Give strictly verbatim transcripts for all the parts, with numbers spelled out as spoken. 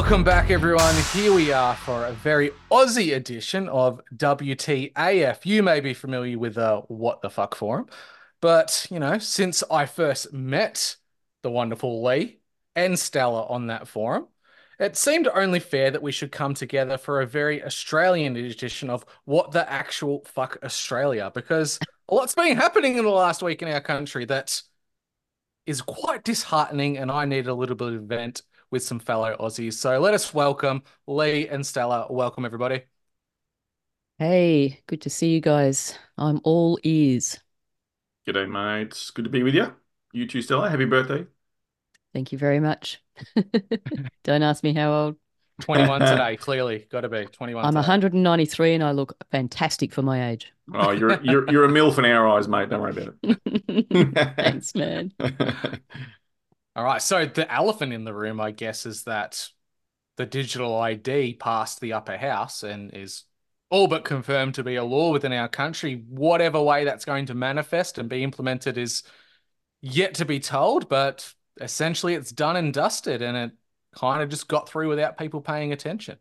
Welcome back, everyone. Here we are for a very Aussie edition of W T A F. You may be familiar with the What the Fuck forum, but you know, since I first met the wonderful Lee and Stella on that forum, it seemed only fair that we should come together for a very Australian edition of What the Actual Fuck Australia, because a lot's been happening in the last week in our country that is quite disheartening, and I need a little bit of vent with some fellow Aussies. So let us welcome Lee and Stella. Welcome, everybody. Hey, good to see you guys. I'm all ears. G'day, mate. Good to be with you. You too, Stella. Happy birthday. Thank you very much. Don't ask me how old. twenty-one today, clearly. Got to be twenty-one I'm today. one hundred ninety-three and I look fantastic for my age. Oh, you're you're you're a MILF in our eyes, mate. Don't worry about Thanks, man. it. All right. So the elephant in the room, I guess, is that the digital I D passed the upper house and is all but confirmed to be a law within our country. Whatever way that's going to manifest and be implemented is yet to be told, but essentially it's done and dusted, and it kind of just got through without people paying attention.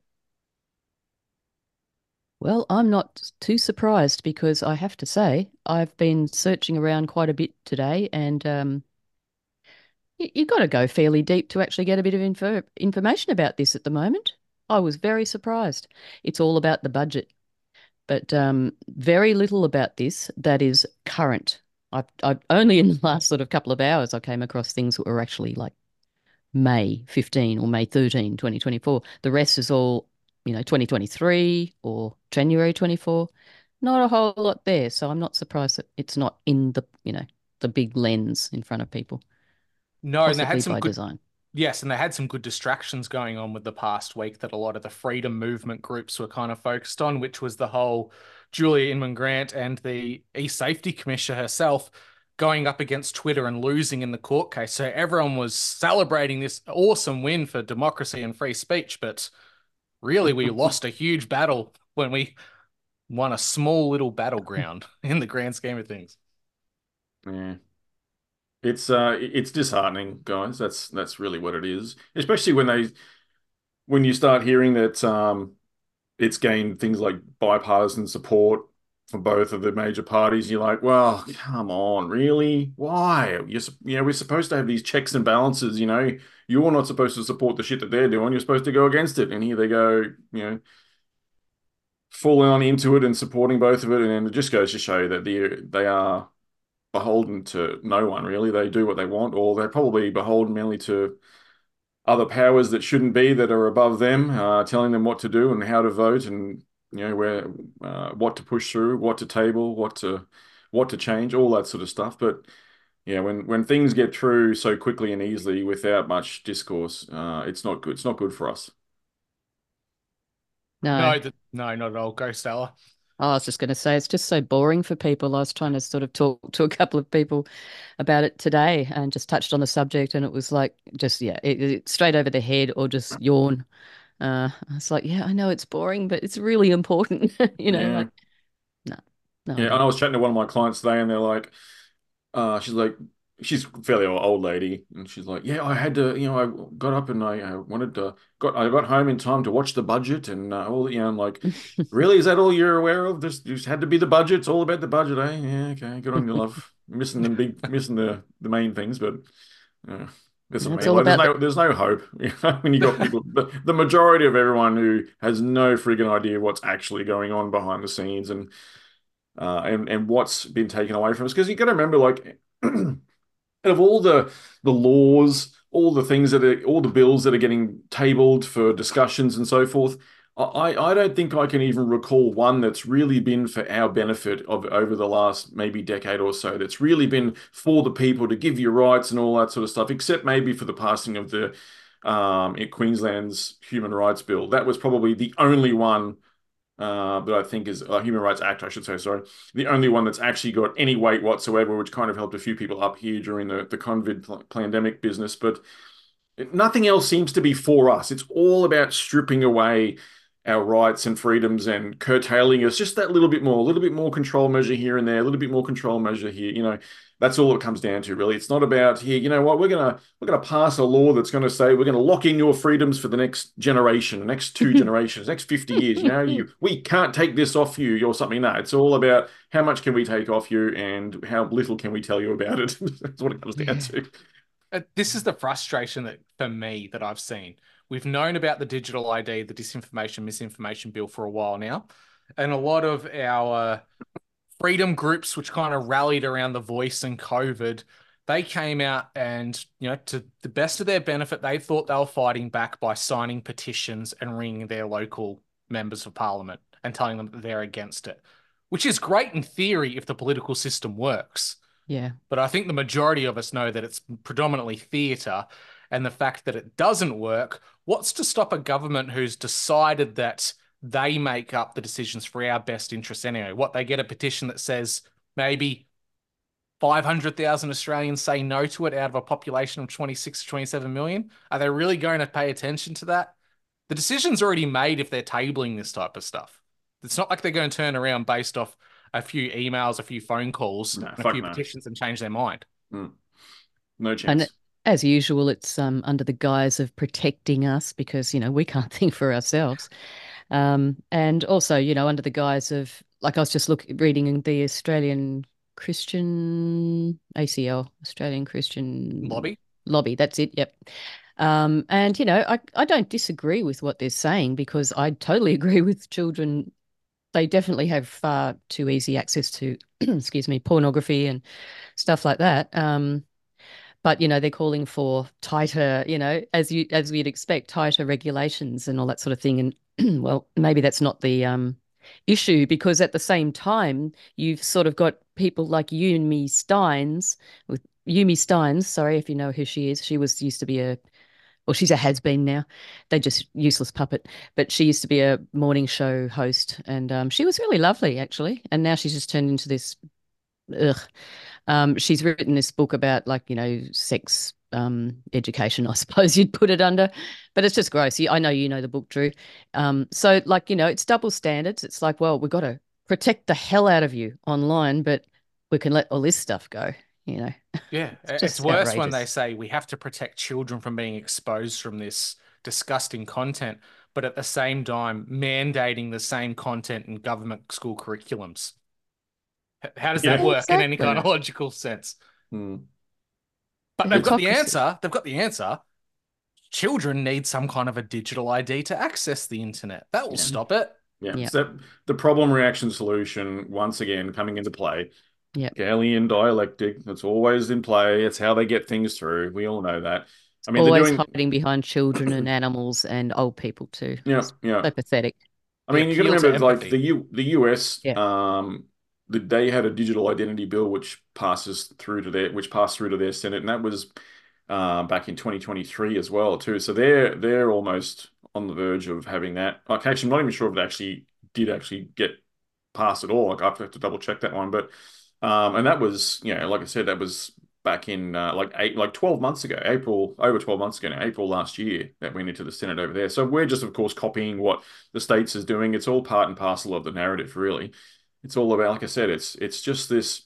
Well, I'm not too surprised because I have to say I've been searching around quite a bit today, and um, you, you got to go fairly deep to actually get a bit of info information about this at the moment. I was very surprised. It's all about the budget, but um, very little about this that is current. I've, I've only in the last sort of couple of hours I came across things that were actually like May fifteenth or May thirteenth, twenty twenty-four. The rest is all, you know, twenty twenty-three or January twenty-four. Not a whole lot there, so I'm not surprised that it's not in the, you know, the big lens in front of people, No, and they had possibly some by good. design. Yes, and they had some good distractions going on with the past week that a lot of the freedom movement groups were kind of focused on, which was the whole Julia Inman Grant and the e-safety commissioner herself going up against Twitter and losing in the court case. So everyone was celebrating this awesome win for democracy and free speech, but really we lost a huge battle when we won a small little battleground in the grand scheme of things. Yeah. It's uh it's disheartening, guys. That's that's really what it is. Especially when they when you start hearing that um it's gained things like bipartisan support for both of the major parties. You're like, well, come on, really? Why? You're, sup- you know, we're supposed to have these checks and balances, you know. You're not supposed to support the shit that they're doing. You're supposed to go against it. And here they go, you know, falling on into it and supporting both of it. And then it just goes to show that they they are beholden to no one, really. They do what they want, or they're probably beholden mainly to other powers that shouldn't be, that are above them, uh, telling them what to do and how to vote, and you know where uh, what to push through, what to table, what to what to change, all that sort of stuff. But yeah, when when things get through so quickly and easily without much discourse, uh, it's not good. It's not good for us. No, No, th- no, not at all. Go Stella. I was just going to say it's just so boring for people. I was trying to sort of talk to a couple of people about it today and just touched on the subject, and it was like just yeah, it, it, straight over the head or just yawn. Uh, it's like, yeah, I know it's boring, but it's really important. You know, Yeah, like no, no yeah. And I idea. was chatting to one of my clients today, and they're like, Uh, she's like, she's a fairly old old lady, and she's like, yeah, I had to, you know, I got up and I uh, wanted to, got, I got home in time to watch the budget and uh, all, you know, I'm like, really, is that all you're aware of? This just had to be the budget. It's all about the budget, eh? Yeah, okay, good on you, love. Missing the big, missing the the main things, but uh, that's what I It's mean. all Like, there's about the no, there's no hope, you know, when you got people, the, the majority of everyone who has no friggin' idea what's actually going on behind the scenes, and uh, and and what's been taken away from us. Because you got to remember, like, of all the the laws, all the things that are, all the bills that are getting tabled for discussions and so forth, I I don't think I can even recall one that's really been for our benefit of over the last maybe decade or so. That's really been for the people to give you rights and all that sort of stuff, except maybe for the passing of the um, in Queensland's Human Rights Bill. That was probably the only one uh, that I think is a Human Rights Act, I should say, sorry, the only one that's actually got any weight whatsoever, which kind of helped a few people up here during the, the COVID pandemic business. But nothing else seems to be for us. It's all about stripping away our rights and freedoms and curtailing us just that little bit more, a little bit more control measure here and there, a little bit more control measure here, you know. That's all it comes down to, really. It's not about here, you know what, we're gonna we're gonna pass a law that's gonna say we're gonna lock in your freedoms for the next generation, the next two generations, next fifty years. You know, you we can't take this off you or something. No, it's all about how much can we take off you and how little can we tell you about it. That's what it comes down Yeah. to. Uh, This is the frustration that for me that I've seen. We've known about the digital I D, the disinformation, misinformation bill for a while now, and a lot of our freedom groups, which kind of rallied around the voice and COVID, they came out and, you know, to the best of their benefit, they thought they were fighting back by signing petitions and ringing their local members of parliament and telling them that they're against it, which is great in theory if the political system works. Yeah. But I think the majority of us know that it's predominantly theatre, and the fact that it doesn't work, what's to stop a government who's decided that they make up the decisions for our best interests anyway? What, they get a petition that says maybe five hundred thousand Australians say no to it out of a population of twenty-six to twenty-seven million? Are they really going to pay attention to that? The decision's already made if they're tabling this type of stuff. It's not like they're going to turn around based off a few emails, a few phone calls, No, and a fuck few no. petitions and change their mind. Mm. No And chance. as usual, it's um, under the guise of protecting us because, you know, we can't think for ourselves. Um, and also, you know, under the guise of, like I was just look, reading in the Australian Christian A C L, Australian Christian Lobby? Lobby, that's it, yep. Um, and, you know, I, I don't disagree with what they're saying because I totally agree with children. They definitely have far too easy access to, excuse me, pornography and stuff like that. Um, but you know they're calling for tighter, you know, as you as we'd expect, tighter regulations and all that sort of thing. And well, maybe that's not the um, issue because at the same time you've sort of got people like Yumi Steins with Yumi Steins. Sorry if you know who she is. She was used to be a well, she's a has-been now. They just useless puppet. But she used to be a morning show host, and um, she was really lovely, actually. And now she's just turned into this. Ugh. Um, she's written this book about, like, you know, sex um, education, I suppose you'd put it under. But it's just gross. You, I know you know the book, Drew. Um, so, like, you know, it's double standards. It's like, well, we've got to protect the hell out of you online, but we can let all this stuff go, you know. Yeah, It's it's just worse when they outrageous. say we have to protect children from being exposed from this disgusting content, but at the same time mandating the same content in government school curriculums. H- How does that Yeah. work in any kind Exactly. of logical sense? Mm. But The they've It's got the hypocrisy. answer. They've got the answer. Children need some kind of a digital I D to access the internet. That will yeah. Mm. stop it. Yeah. Yeah. So the problem reaction solution once again coming into play. Yeah. Galilean dialectic, that's always in play. It's how they get things through. We all know that. I mean, they're Always doing, hiding behind children and animals and old people too. yeah, It's yeah. so pathetic. I The mean, you got to appeal to remember, like the empathy. U the U S, Yeah. um, the, they had a digital identity bill which passes through to their, which passed through to their Senate, and that was uh, back in twenty twenty-three as well too. So they're they're almost on the verge of having that. Like, actually, I'm not even sure if it actually did actually get passed at all. Like, I have to double check that one, but um, and that was, you know, like I said, that was back in uh, like eight, like twelve months ago, April, over twelve months ago now, April last year, that went into the Senate over there. So we're just, of course, copying what the States is doing. It's all part and parcel of the narrative, really. It's all about, like I said, it's it's just this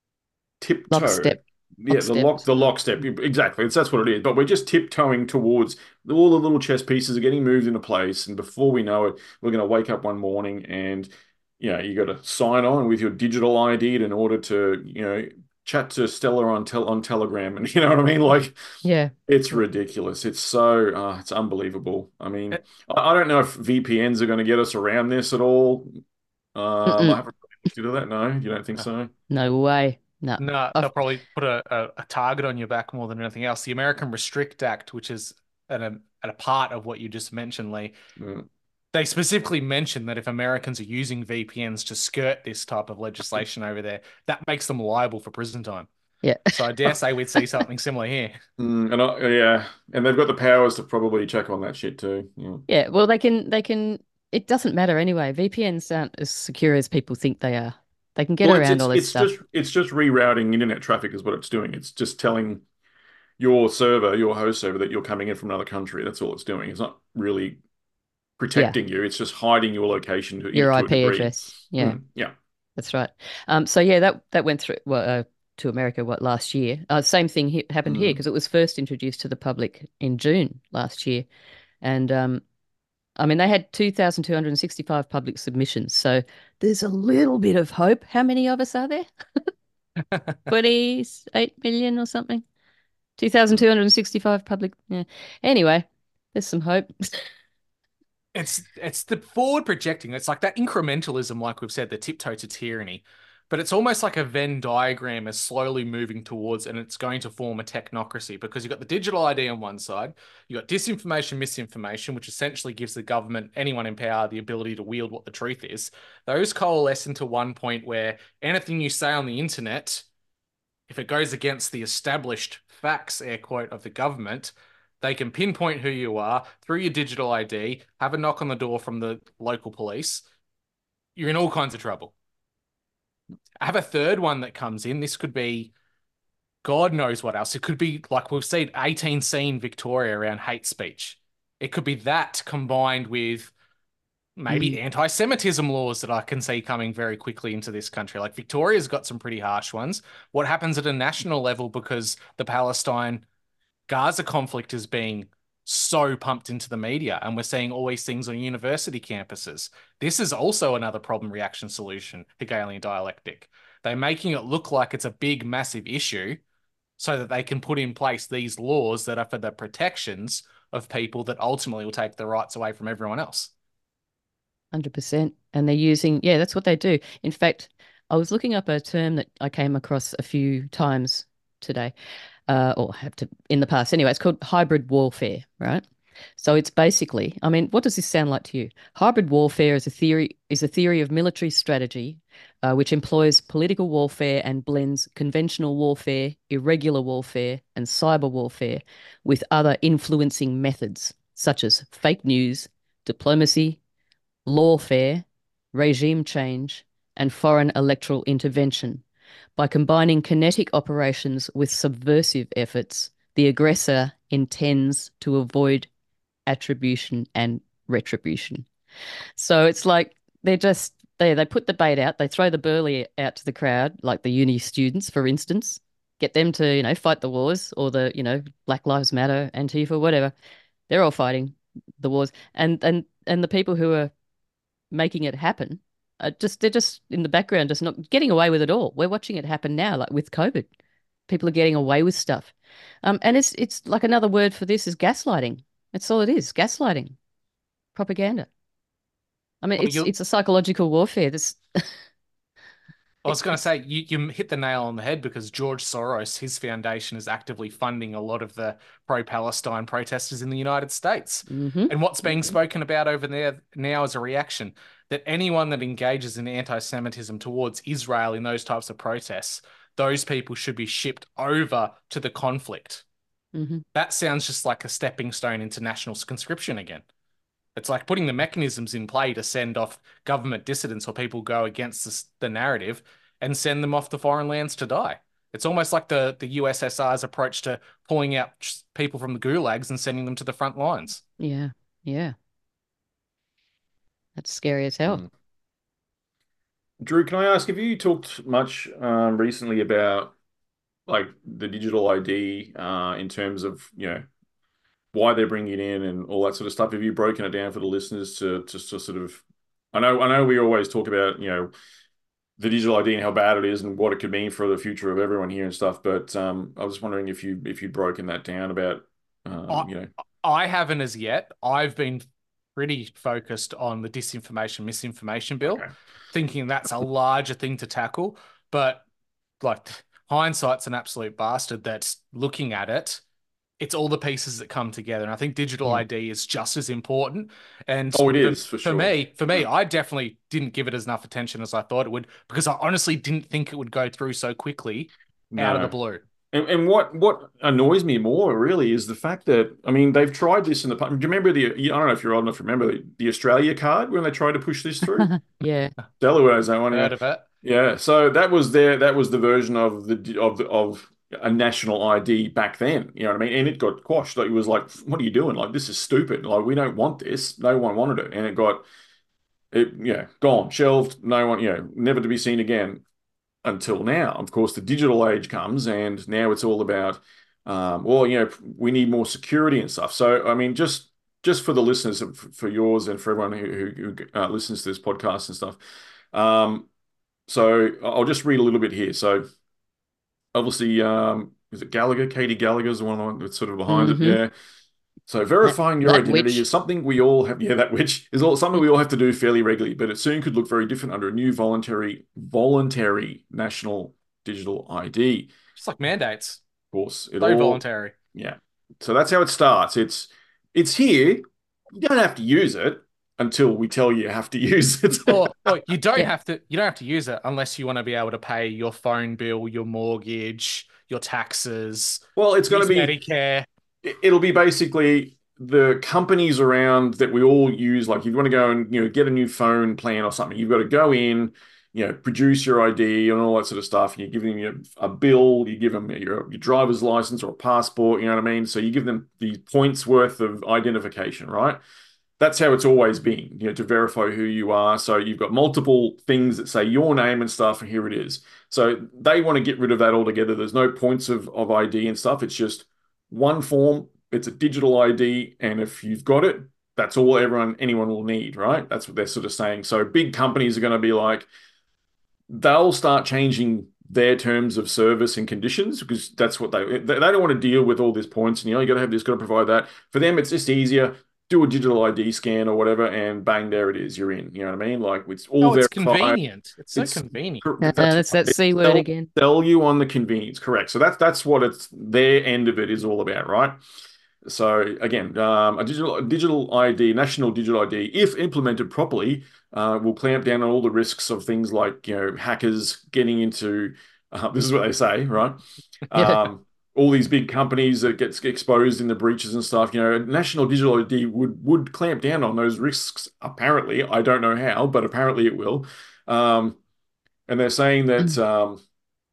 tiptoe. Lockstep. Yeah, the Lockstep. lock, the lockstep. Exactly. It's that's what it is. But we're just tiptoeing towards all the little chess pieces are getting moved into place, and before we know it, we're going to wake up one morning and, you know, you got to sign on with your digital I D in order to, you know, chat to Stella on tel on Telegram, and you know what I mean? Like, Yeah. it's ridiculous. It's so, uh, it's unbelievable. I mean, Eh, I, I don't know if V P Ns are going to get us around this at all. Um, I Mm-mm. haven't really looked into that. No, you don't think No, so? No way. No. no, they'll I've, probably put a, a, a target on your back more than anything else. The American Restrict Act, which is an, a, a part of what you just mentioned, Lee, Mm. they specifically mention that if Americans are using V P Ns to skirt this type of legislation over there, that makes them liable for prison time. yeah. So I dare say we'd see something similar here. Mm, and I, yeah, and they've got the powers to probably check on that shit too. Yeah. Yeah. Well, they can, they can, it doesn't matter anyway. V P Ns aren't as secure as people think they are. They can get Well, it's around it's all this it's just stuff. it's just rerouting internet traffic is what it's doing. It's just telling your server, your host server, that you're coming in from another country. That's all it's doing. It's not really Yeah. protecting you. It's just hiding your location to, you know, Your to a I P degree. address. Yeah. Mm, yeah. That's right. Um, so yeah, that that went through well, uh, to America, what, last year. Uh, same thing he happened here Mm. because it was first introduced to the public in June last year. And um, I mean, they had two thousand two hundred sixty-five public submissions. So there's a little bit of hope. How many of us are there? twenty-eight million or something? Mm. two thousand two hundred sixty-five public. Yeah. Anyway, there's some hope. It's it's the forward projecting. It's like that incrementalism, like we've said, the tiptoe to tyranny. But it's almost like a Venn diagram is slowly moving towards, and it's going to form a technocracy because you've got the digital I D on one side, you've got disinformation, misinformation, which essentially gives the government, anyone in power, the ability to wield what the truth is. Those coalesce into one point where anything you say on the internet, if it goes against the established facts, air quote, of the government, they can pinpoint who you are through your digital I D, have a knock on the door from the local police. You're in all kinds of trouble. I have a third one that comes in. This could be God knows what else. It could be like we've seen eighteen C in Victoria around hate speech. It could be that combined with maybe Mm. anti-Semitism laws that I can see coming very quickly into this country. Like Victoria's got some pretty harsh ones. What happens at a national level because the Palestine Gaza conflict is being so pumped into the media, and we're seeing all these things on university campuses. This is also another problem reaction solution, Hegelian dialectic. They're making it look like it's a big, massive issue so that they can put in place these laws that are for the protections of people that ultimately will take the rights away from everyone else. one hundred percent. And they're using, yeah, that's what they do. In fact, I was looking up a term that I came across a few times today, uh, or have to in the past. Anyway, it's called hybrid warfare, right? So it's basically, I mean, what does this sound like to you? Hybrid warfare is a theory is a theory of military strategy, uh, which employs political warfare and blends conventional warfare, irregular warfare, and cyber warfare with other influencing methods such as fake news, diplomacy, lawfare, regime change, and foreign electoral intervention. By combining kinetic operations with subversive efforts, the aggressor intends to avoid attribution and retribution. So it's like they're just they they put the bait out, they throw the burley out to the crowd, like the uni students, for instance, get them to, you know, fight the wars or the, you know, Black Lives Matter, Antifa, whatever. They're all fighting the wars. And and and the people who are making it happen. Uh, just they're just in the background, just not getting away with it all. We're watching it happen now, like with COVID. People are getting away with stuff, um, and it's it's like another word for this is gaslighting. That's all it is, gaslighting, propaganda. I mean, Well, it's you it's a psychological warfare. This, I was going to say you, you hit the nail on the head because George Soros, his foundation, is actively funding a lot of the pro-Palestine protesters in the United States. hmm And what's being spoken about over there now is a reaction that anyone that engages in anti-Semitism towards Israel in those types of protests, those people should be shipped over to the conflict. hmm That sounds just like a stepping stone into national conscription again. It's like putting the mechanisms in play to send off government dissidents or people go against the, the narrative and send them off to foreign lands to die. It's almost like the, the U S S R's approach to pulling out people from the gulags and sending them to the front lines. Yeah, yeah, that's scary as hell. Mm. Drew, can I ask, have you talked much um, recently about like the digital I D uh, in terms of, you know, why they're bringing it in and all that sort of stuff? Have you broken it down for the listeners to to, to sort of? I know I know we always talk about, you know, the digital I D and how bad it is and what it could mean for the future of everyone here and stuff, but um, I was wondering if you if you'd broken that down about I, um, you know. I haven't as yet. I've been pretty focused on the disinformation, misinformation bill, Okay. thinking that's a larger thing to tackle. But like hindsight's an absolute bastard that's looking at it. It's all the pieces that come together. And I think digital Yeah. I D is just as important. And Oh, it for, is for for sure. me, for me, Yeah. I definitely didn't give it as enough attention as I thought it would because I honestly didn't think it would go through so quickly out of the No. blue. And, and what what annoys me more really is the fact that, I mean, they've tried this in the past. Do you remember the, I don't know if you're old enough to remember the, the Australia card when they tried to push this through? Yeah. Delaware is that one, yeah. Heard of it? Yeah, so that was their that was the version of the of the of a national I D back then. You know what I mean? And it got quashed. Like, it was like, what are you doing? Like, this is stupid. Like, we don't want this. No one wanted it, and it got it. Yeah, gone, shelved. No one, you know, never to be seen again. until now. Of course, the digital age comes, and now it's all about, um, well, you know, we need more security and stuff. So, I mean, just just for the listeners, for yours and for everyone who, who, who uh, listens to this podcast and stuff. Um, so I'll just read a little bit here. So obviously, um, is it Gallagher? Katie Gallagher's the one that's sort of behind it. Hmm. Yeah. So That verifying your that identity witch. is something we all have. Yeah, that which is all something we all have to do fairly regularly, but it soon could look very different under a new voluntary voluntary national digital I D. Just like mandates, Of course, it so all. voluntary. Yeah. So that's how it starts. It's it's here. You don't have to use it until we tell you you have to use it. Or, or you don't Yeah. have to you don't have to use it unless you want to be able to pay your phone bill, your mortgage, your taxes, Well, it's going to use be Medicare. it'll be basically the companies around that we all use. Like if you want to go and you know get a new phone plan or something, you've got to go in, you know, produce your I D and all that sort of stuff. And you give them your, a bill, you give them your, your driver's license or a passport. You know what I mean? So you give them the points worth of identification, right? That's how it's always been, you know, to verify who you are. So you've got multiple things that say your name and stuff, and here it is. So they want to get rid of that altogether. There's no points of, of I D and stuff. It's just one form. It's a digital I D, and if you've got it, that's all everyone anyone will need, right? That's what they're sort of saying. So big companies are going to be like, they'll start changing their terms of service and conditions because that's what they they don't want to deal with all these points and you know you got to have this, got to provide that. For them, it's just easier. Do a digital I D scan or whatever, and bang, there it is. You're in. You know what I mean? Like it's all Oh, it's verified. convenient. It's so It's convenient. Uh, that's that's right. that C word They'll again. sell you on the convenience, correct? So that's that's what it's their end of it is all about, right? So again, um, a digital a digital I D, national digital I D, if implemented properly, uh, will clamp down on all the risks of things like you know hackers getting into. Uh, this is what they say, right? Yeah. Um, all these big companies that gets exposed in the breaches and stuff. You know, national digital I D would would clamp down on those risks. Apparently, I don't know how, but apparently it will. Um, and they're saying that. Um,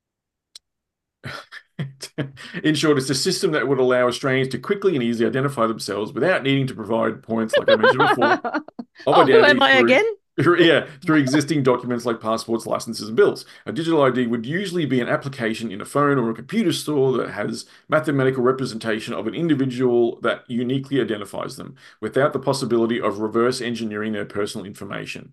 In short, it's a system that would allow Australians to quickly and easily identify themselves without needing to provide points, like I mentioned before, of Oh, who identity am I through, again? through yeah, through existing documents like passports, licenses, and bills. A digital I D would usually be an application in a phone or a computer store that has mathematical representation of an individual that uniquely identifies them, without the possibility of reverse engineering their personal information.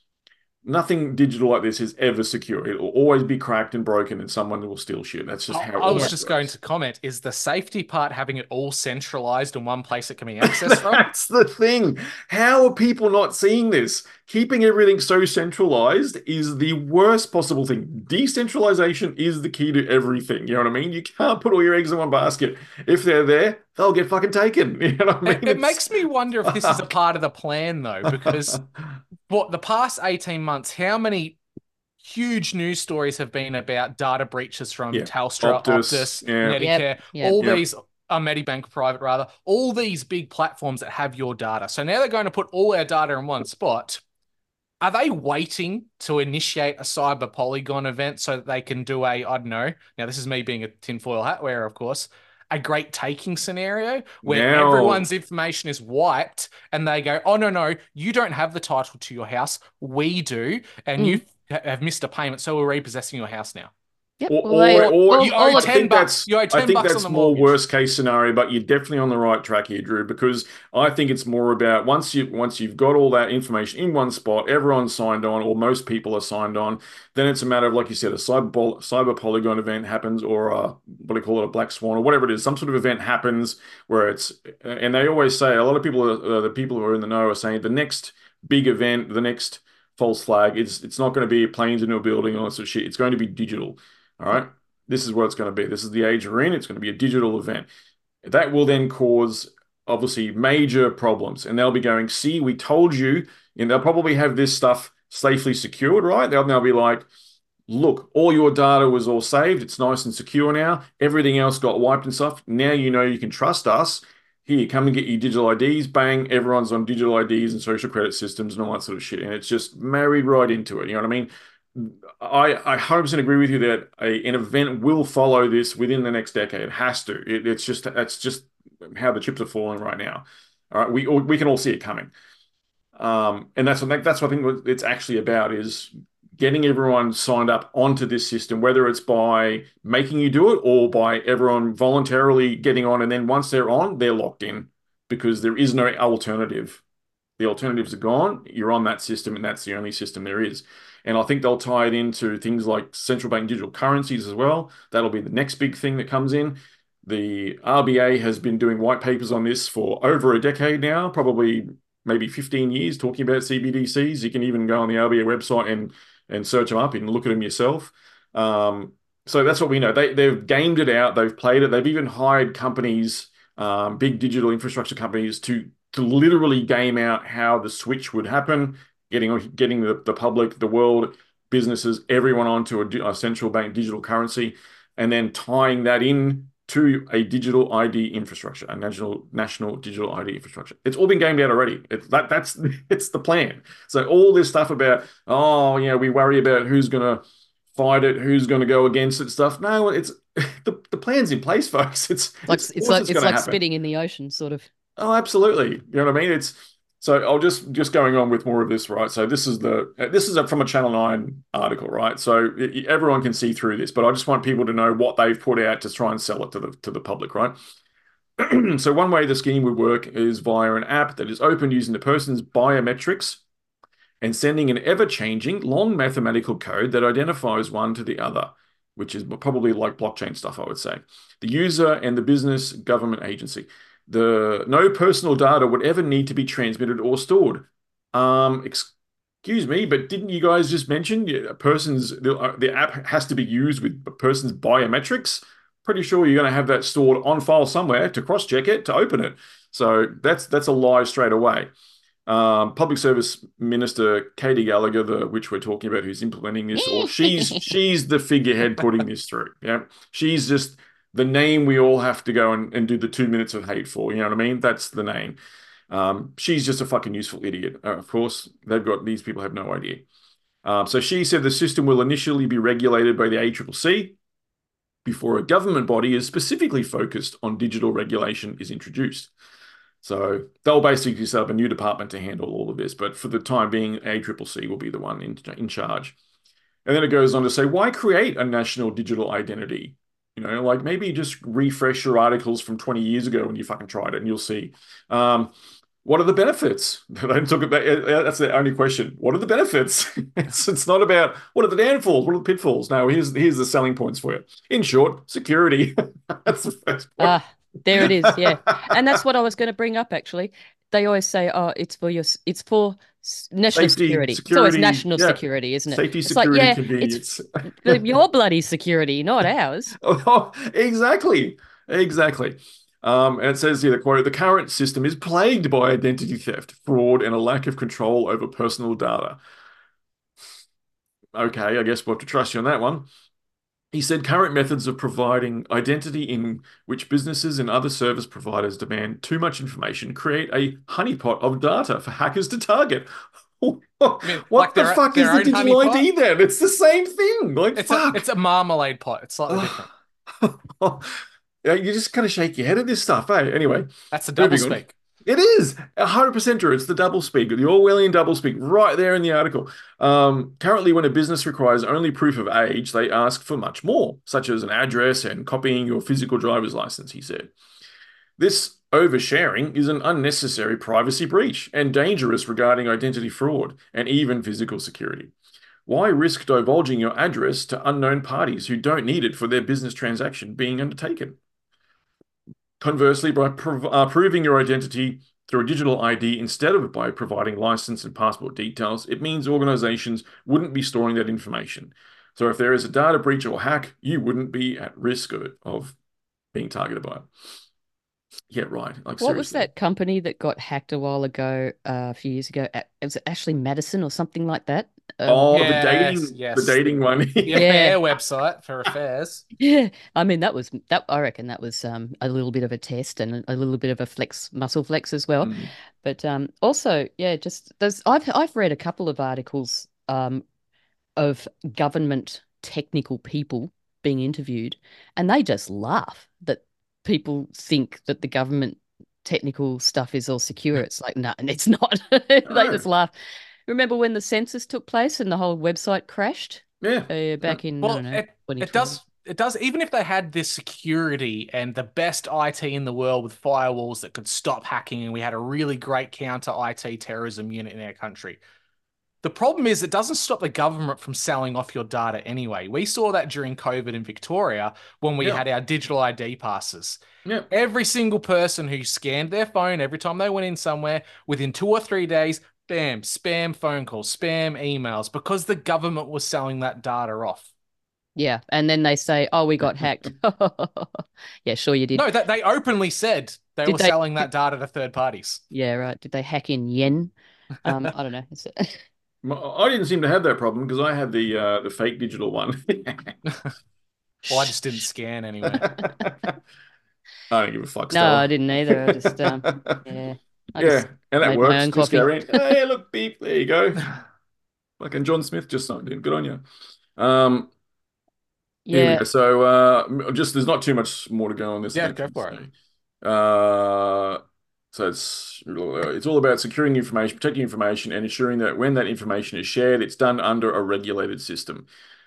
Nothing digital like this is ever secure. It will always be cracked and broken, and someone will steal shit. That's just I, how it I was Yeah. always just going goes. to comment, is the safety part having it all centralized in one place it can be accessed from? That's the thing. How are people not seeing this? Keeping everything so centralized is the worst possible thing. Decentralization is the key to everything. You know what I mean? You can't put all your eggs in one basket. If they're there, they'll get fucking taken. You know what I mean? It, it It's makes me wonder if this is a fuck. part of the plan, though, because what the past eighteen months, how many huge news stories have been about data breaches from Yeah. Telstra, Optus. Optus, Yeah. Yep. Medicare, Yep. all Yeah. these, uh, Medibank Private rather, all these big platforms that have your data. So now they're going to put all our data in one spot. Are they waiting to initiate a cyber polygon event so that they can do a, I don't know, now this is me being a tinfoil hat wearer, of course, a great taking scenario where Now, everyone's information is wiped and they go, oh, no, no, you don't have the title to your house. We do. And you Mm. have missed a payment. So we're repossessing your house now. Yep. or, Well, they or, Or or you all owe all I of 10 think bucks. that's You owe I 10 think bucks on that's the more mortgage. worst case scenario, but you're definitely on the right track here, Drew, because I think it's more about once you once you've got all that information in one spot, everyone's signed on, or most people are signed on, then it's a matter of, like you said, a cyber cyber polygon event happens, or a, what do you call it, a black swan, or whatever it is, some sort of event happens where it's, and they always say, a lot of people, uh, the people who are in the know are saying the next big event, the next false flag, it's it's not going to be planes into a building and all that sort of shit. It's going to be digital. All right. This is what it's going to be. This is the age we're in. It's going to be a digital event. That will then cause obviously major problems. And they'll be going, see, we told you, and they'll probably have this stuff safely secured, right? They'll now be like, look, all your data was all saved. It's nice and secure now. Everything else got wiped and stuff. Now you know you can trust us. Here, come and get your digital I Ds. Bang, everyone's on digital I Ds and social credit systems and all that sort of shit. And it's just married right into it. You know what I mean? I, I one hundred percent agree with you that a, an event will follow this within the next decade. It has to. It, it's just that's just how the chips are falling right now. All right, we we can all see it coming. Um, and that's what that's what I think what it's actually about is getting everyone signed up onto this system, whether it's by making you do it or by everyone voluntarily getting on. And then once they're on, they're locked in because there is no alternative. The alternatives are gone. You're on that system, and that's the only system there is. And I think they'll tie it into things like central bank digital currencies as well. That'll be the next big thing that comes in. The R B A has been doing white papers on this for over a decade now, probably maybe fifteen years, talking about C B D Cs. You can even go on the R B A website and and search them up and look at them yourself. Um, so that's what we know. They, they've gamed it out. They've played it. They've even hired companies, um, big digital infrastructure companies, to to literally game out how the switch would happen, getting getting the, the public, the world, businesses, everyone onto a, a central bank digital currency, and then tying that in to a digital I D infrastructure, a national national digital I D infrastructure. It's all been gamed out already. It's that that's it's the plan. So all this stuff about, oh, you know, we worry about who's going to fight it, who's going to go against it, stuff. No, it's the, the plan's in place, folks. It's Like it's, it's like it's it's going to like happen. spitting in the ocean, sort of. Oh, absolutely. You know what I mean? It's so I'll just just going on with more of this, right? So this is the this is a, from a Channel nine article, right? So it, everyone can see through this, but I just want people to know what they've put out to try and sell it to the to the public, right? So one way the scheme would work is via an app that is opened using the person's biometrics and sending an ever-changing long mathematical code that identifies one to the other, which is probably like blockchain stuff, I would say. The user and the business government agency. The no personal data would ever need to be transmitted or stored. Um, excuse me, but didn't you guys just mention a person's the, uh, the app has to be used with a person's biometrics? Pretty sure you're going to have that stored on file somewhere to cross-check it to open it. So that's that's a lie straight away. Um, Public Service Minister Katie Gallagher, the which we're talking about, who's implementing this, or she's she's the figurehead putting this through. Yeah, she's just the name we all have to go and, and do the two minutes of hate for. You know what I mean? That's the name. Um, she's just a fucking useful idiot. Uh, of course, they've got these people have no idea. Um, so she said the system will initially be regulated by the A C C C before a government body is specifically focused on digital regulation is introduced. So they'll basically set up a new department to handle all of this. But for the time being, A C C C will be the one in, in charge. And then it goes on to say, why create a national digital identity? You know, like maybe just refresh your articles from twenty years ago when you fucking tried it and you'll see. Um, what are the benefits? They don't talk about, that's the only question. What are the benefits? It's, it's not about what are the downfalls, what are the pitfalls? No, here's, here's the selling points for you. In short, security. That's the first point. Ah, there it is. Yeah. And that's what I was going to bring up, actually. They always say, oh, it's for your, it's for national Safety, security. security, It's always national yeah. security, isn't it? Safety, it's security, like, yeah, convenience. it's for your bloody security, not ours. Oh, exactly. Exactly. Um, and it says here, the quote, the current system is plagued by identity theft, fraud, and a lack of control over personal data. Okay, I guess we'll have to trust you on that one. He said current methods of providing identity in which businesses and other service providers demand too much information create a honeypot of data for hackers to target. I mean, What like the their- fuck is their the own digital honeypot? I D then? It's the same thing. Like, It's a fuck. it's a marmalade pot. It's slightly different. Yeah, you just kind of shake your head at this stuff, eh? Anyway, That's a double moving on. speak. It is one hundred percent true. It's the double speak, the Orwellian double speak, right there in the article. Um, currently, when a business requires only proof of age, they ask for much more, such as an address and copying your physical driver's license, he said. This oversharing is an unnecessary privacy breach and dangerous regarding identity fraud and even physical security. Why risk divulging your address to unknown parties who don't need it for their business transaction being undertaken? Conversely, by prov uh, proving your identity through a digital I D instead of by providing license and passport details, it means organizations wouldn't be storing that information. So if there is a data breach or hack, you wouldn't be at risk of, it, of being targeted by it. Yeah, right. Like, What was seriously. that company that got hacked a while ago, uh, a few years ago? A- Was it Ashley Madison or something like that? Um, Oh, the Yes, dating, yes. the dating one. The Yeah. affair website for affairs. Yeah, I mean that was that. I reckon that was um, a little bit of a test and a little bit of a flex, muscle flex as well. Mm. But um, also, yeah, just there's I've I've read a couple of articles um, of government technical people being interviewed, and they just laugh that people think that the government technical stuff is all secure. It's like, no, and it's not. They No. just laugh. Remember when the census took place and the whole website crashed Yeah. uh, Yeah. back in, I don't Well, know, it twenty it twenty? does it does even if they had this security and the best I T in the world with firewalls that could stop hacking, and we had a really great counter I T terrorism unit in our country. The problem is it doesn't stop the government from selling off your data anyway. We saw that during COVID in Victoria when we Yeah. had our digital I D passes. Yeah. Every single person who scanned their phone every time they went in somewhere, within two or three days, bam, spam phone calls, spam emails, because the government was selling that data off. Yeah. And then they say, oh, we got hacked. Yeah, sure you did. No, that they openly said they Did were they? selling that data to third parties. Yeah, right. Did they hack in yen? Um, I don't know. It's- I didn't seem to have that problem because I had the uh, the fake digital one. Well, I Shh, just didn't shh. scan anyway. I don't give a fuck, No, I Stella. didn't either. I just, um, yeah, I Yeah, just and that made my works. own Just go coffee. around. Hey, look, beep. There you go. Fucking John Smith just signed in. Good on you. Um, here we Yeah. go. So, uh, just there's not too much more to go on this Yeah, go section. for it. So, uh, so it's it's all about securing information, protecting information, and ensuring that when that information is shared, it's done under a regulated system.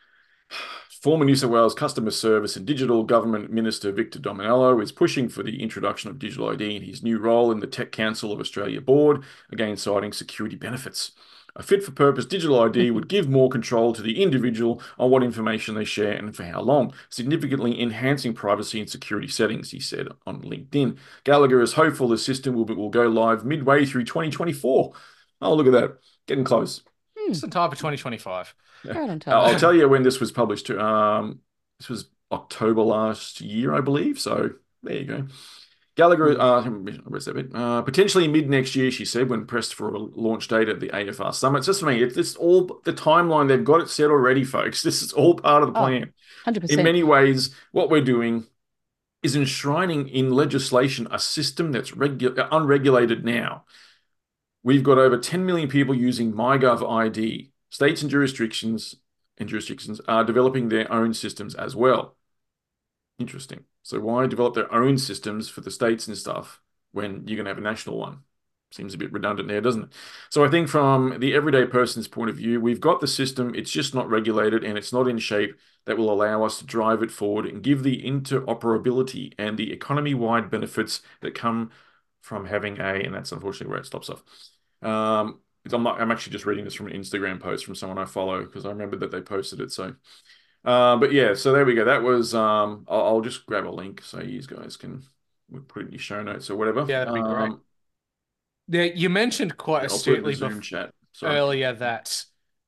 Former New South Wales Customer Service and Digital Government Minister Victor Dominello is pushing for the introduction of digital I D in his new role in the Tech Council of Australia board, again citing security benefits. A fit-for-purpose digital I D would give more control to the individual on what information they share and for how long, significantly enhancing privacy and security settings, he said on LinkedIn. Gallagher is hopeful the system will, will go live midway through twenty twenty-four. Oh, look at that. Getting close. Hmm, Just in time for twenty twenty-five. right on I'll time. tell you when this was published. Um, this was October last year, I believe. So there you go. Gallagher, uh, where's that bit? Uh, potentially mid next year, she said, when pressed for a launch date at the A F R Summit. It's just for me, it's, it's all the timeline. They've got it set already, folks. This is all part of the Oh, plan. In one hundred percent. many ways, what we're doing is enshrining in legislation a system that's regu- unregulated now. We've got over ten million people using MyGov I D. States and jurisdictions and jurisdictions are developing their own systems as well. Interesting. So why develop their own systems for the states and stuff when you're going to have a national one? Seems a bit redundant there, doesn't it? So I think from the everyday person's point of view, we've got the system, it's just not regulated and it's not in shape that will allow us to drive it forward and give the interoperability and the economy-wide benefits that come from having a, and that's unfortunately where it stops off. Um, I'm not, I'm actually just reading this from an Instagram post from someone I follow because I remember that they posted it. So, uh, but yeah, so there we go. That was, um, I'll, I'll just grab a link so you guys can we'll put it in your show notes or whatever. Yeah, that'd be great. Um, Yeah, you mentioned quite yeah, I'll put it in the astutely Zoom bef- chat. Sorry. earlier that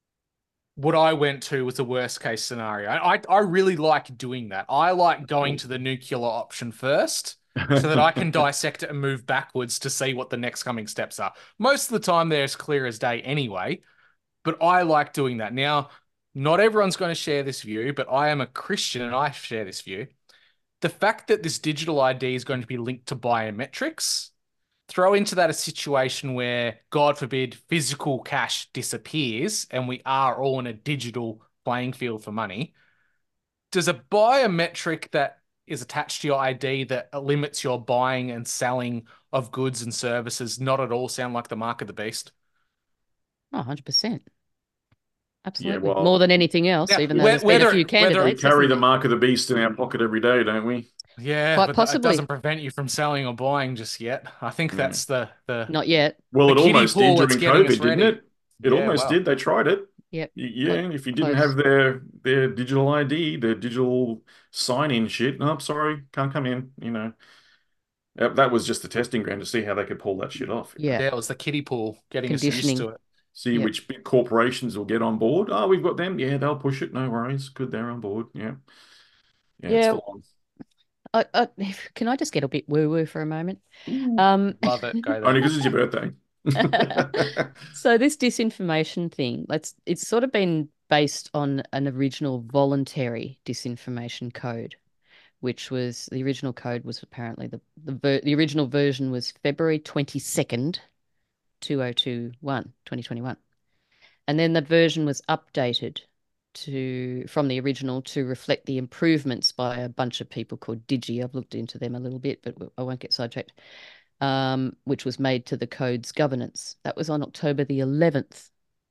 what I went to was the worst case scenario. I, I really like doing that. I like going to the nuclear option first so that I can dissect it and move backwards to see what the next coming steps are. Most of the time, they're as clear as day anyway, but I like doing that. Now, not everyone's going to share this view, but I am a Christian and I share this view. The fact that this digital I D is going to be linked to biometrics, throw into that a situation where, God forbid, physical cash disappears and we are all in a digital playing field for money. Does a biometric that is attached to your I D that limits your buying and selling of goods and services not at all sound like the mark of the beast? Oh, one hundred percent. Yeah, Absolutely. More well, than anything else, Yeah, even though whe- there's been a whether few whether we candidates, carry hasn't the there? mark of the beast in our pocket every day, don't we? yeah, Quite but that possibly. doesn't prevent you from selling or buying just yet. I think Yeah. that's the the Not yet. Well, the it kiddie almost did pool that's during getting us COVID, didn't ready. it? It Yeah, almost well, did. They tried it. Yep. Y- Yeah, Got and if you didn't close. have their their digital I D, their digital sign-in shit, no, I'm sorry, can't come in, you know. That that was just the testing ground to see how they could pull that shit off, you know. Yeah. yeah, it was the kiddie pool getting us used Conditioning. to it. See Yep. which big corporations will get on board. Oh, we've got them. Yeah, they'll push it. No worries. Good, they're on board. Yeah. Yeah, it's Yeah. full on. I, I, can I just get a bit woo-woo for a moment? Ooh. Um, Love it. Go Only there. because it's your birthday. so this disinformation thing, let's it's sort of been based on an original voluntary disinformation code, which was the original code was apparently the the, ver, the original version was February twenty-second, two thousand twenty-one, twenty twenty-one. And then the version was updated to from the original to reflect the improvements by a bunch of people called Digi. I've looked into them a little bit, but I won't get sidetracked. Um, which was made to the code's governance. That was on October the eleventh,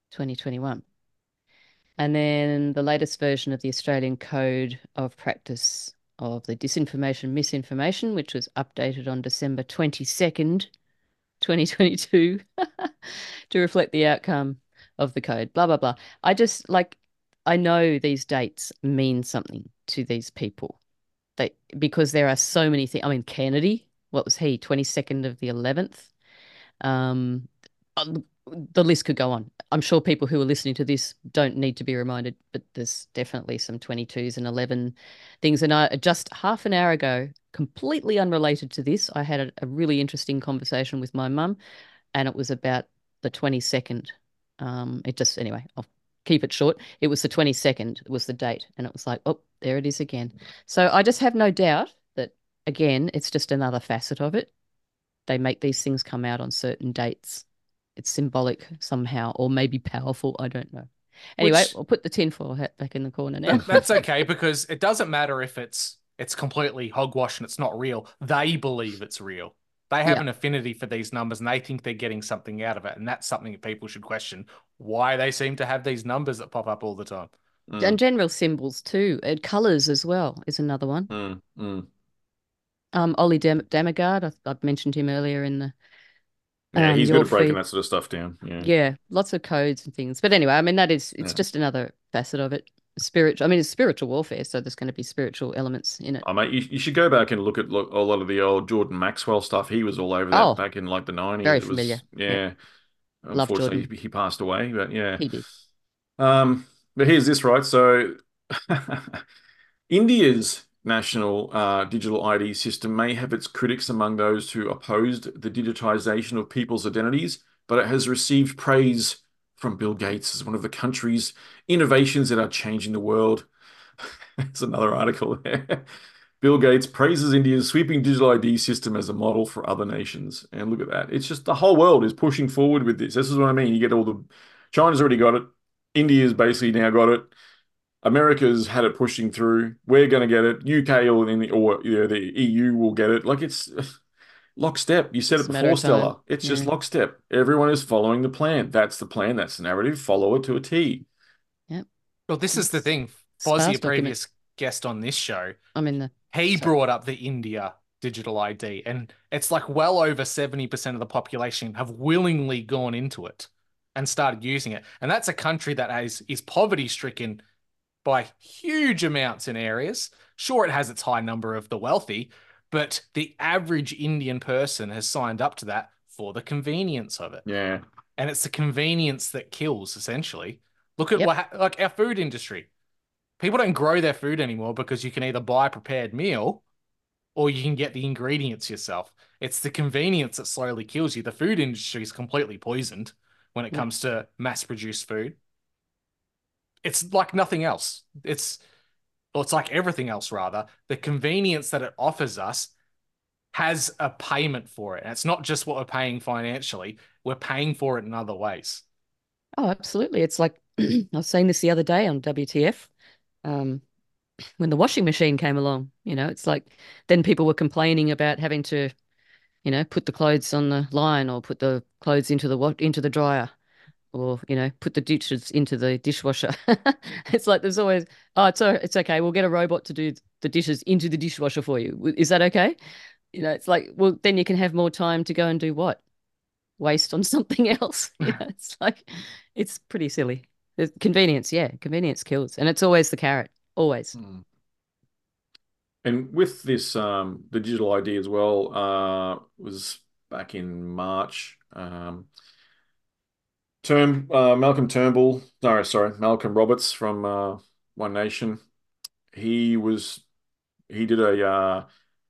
twenty twenty-one. And then the latest version of the Australian Code of Practice of the Disinformation Misinformation, which was updated on December twenty-second, twenty twenty-two, to reflect the outcome of the code. Blah, blah, blah. I just like, I know these dates mean something to these people. They, because there are so many things. I mean, Kennedy, what was he? twenty-second of the eleventh. Um, uh, the list could go on. I'm sure people who are listening to this don't need to be reminded, but there's definitely some twenty-twos and eleven things. And I just half an hour ago, completely unrelated to this, I had a, a really interesting conversation with my mum, and it was about the twenty-second. Um, it just, anyway, I'll keep it short. It was the twenty-second was the date, and it was like, oh, there it is again. So I just have no doubt that, again, it's just another facet of it. They make these things come out on certain dates. It's symbolic somehow, or maybe powerful. I don't know. Anyway, Which I'll put the tinfoil hat back in the corner now. that, that's okay because it doesn't matter if it's it's completely hogwash and it's not real. They believe it's real. They have Yeah. an affinity for these numbers and they think they're getting something out of it. And that's something that people should question why they seem to have these numbers that pop up all the time. Mm, And general symbols too. And colours as well is another one. mm, mm. Um, Ollie Dam Damagard, I, I've mentioned him earlier in the Yeah, um he's good your at breaking feed. that sort of stuff down. Yeah. Yeah, lots of codes and things. But anyway, I mean that is it's Yeah. just another facet of it. Spiritual. I mean, it's spiritual warfare, so there's going to be spiritual elements in it. Oh, mate, you, you should go back and look at look, a lot of the old Jordan Maxwell stuff. He was all over that Oh, back in like the nineties. very It was, familiar. Yep. yeah. Love Unfortunately, Jordan. he, he passed away, but yeah. He did. Um, but here's this, right? So India's national uh, digital I D system may have its critics among those who opposed the digitization of people's identities, but it has received praise from Bill Gates as one of the country's innovations that are changing the world. There's another article there. Bill Gates praises India's sweeping digital I D system as a model for other nations. And look at that. It's just the whole world is pushing forward with this. This is what I mean. You get all the China's already got it. India's basically now got it. America's had it pushing through. We're going to get it. U K or in the, or you know, the E U will get it. Like it's lockstep. You said it It's a matter before, of time. Stella. It's just Yeah. lockstep. Everyone is following the plan. That's the plan. That's the narrative. Follow it to a T. Yep. Well, this is the It's thing. Fozzie, a sparse document. previous guest on this show, I'm in the he sorry. brought up the India digital I D, and it's like well over seventy percent of the population have willingly gone into it and started using it. And that's a country that has is poverty stricken by huge amounts in areas. Sure, it has its high number of the wealthy, but the average Indian person has signed up to that for the convenience of it. Yeah. And it's the convenience that kills, essentially. Look at Yep. what, like our food industry. People don't grow their food anymore because you can either buy a prepared meal or you can get the ingredients yourself. It's the convenience that slowly kills you. The food industry is completely poisoned when it Yep. comes to mass-produced food. It's like nothing else. It's or it's like everything else, rather. The convenience that it offers us has a payment for it. And it's not just what we're paying financially, we're paying for it in other ways. Oh, absolutely. It's like I was saying this the other day on W T F. Um, when the washing machine came along, you know, it's like then people were complaining about having to, you know, put the clothes on the line or put the clothes into the wa into the dryer or, you know, put the dishes into the dishwasher. It's like there's always, oh, it's o- it's okay. We'll get a robot to do the dishes into the dishwasher for you. W- Is that okay? You know, it's like, well, then you can have more time to go and do what? Waste on something else. You know, it's like it's pretty silly. The convenience, yeah, convenience kills, and it's always the carrot, always. Mm. And with this, um, the digital I D as well, uh, was back in March. Um, Term, uh, Malcolm Turnbull, no, sorry, Malcolm Roberts from uh, One Nation. He was, he did a, uh,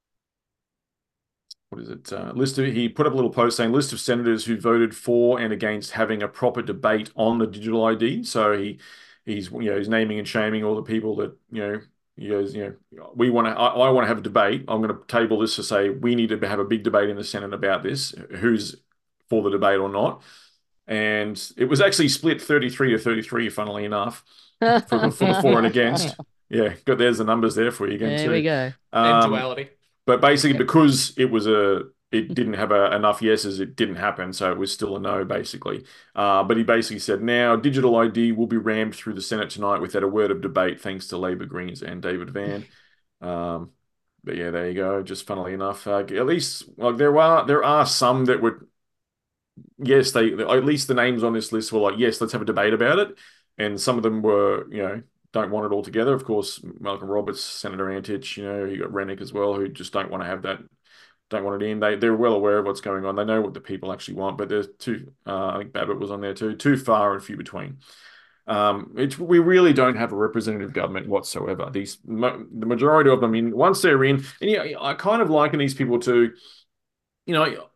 what is it? Uh, list of, he put up a little post saying list of senators who voted for and against having a proper debate on the digital I D. So he, he's, you know, he's naming and shaming all the people that, you know, he goes, you know, we want to, I, I want to have a debate. I'm going to table this to say we need to have a big debate in the Senate about this, who's for the debate or not. And it was actually split thirty-three to thirty-three, funnily enough, for the for the for and against. Yeah, got there's the numbers there for you again There we too. go. And Um, duality. but basically, Yep. because it was a it didn't have a, enough yeses, it didn't happen, so it was still a no, basically. Uh, but he basically said, now digital I D will be rammed through the Senate tonight without a word of debate, thanks to Labor, Greens, and David Van. Um, but yeah, there you go. Just funnily enough, uh, at least like there are there are some that would, yes, they at least the names on this list were like, yes, let's have a debate about it, and some of them were, you know, don't want it all together. Of course, Malcolm Roberts, Senator Antich, you know, you got Rennick as well, who just don't want to have that, don't want it in. They they're well aware of what's going on. They know what the people actually want, but there's too. Uh, I think Babbitt was on there too. Too far and few between. Um, it's we really don't have a representative government whatsoever. These the majority of them in once they're in, and yeah, I kind of liken these people to, you know,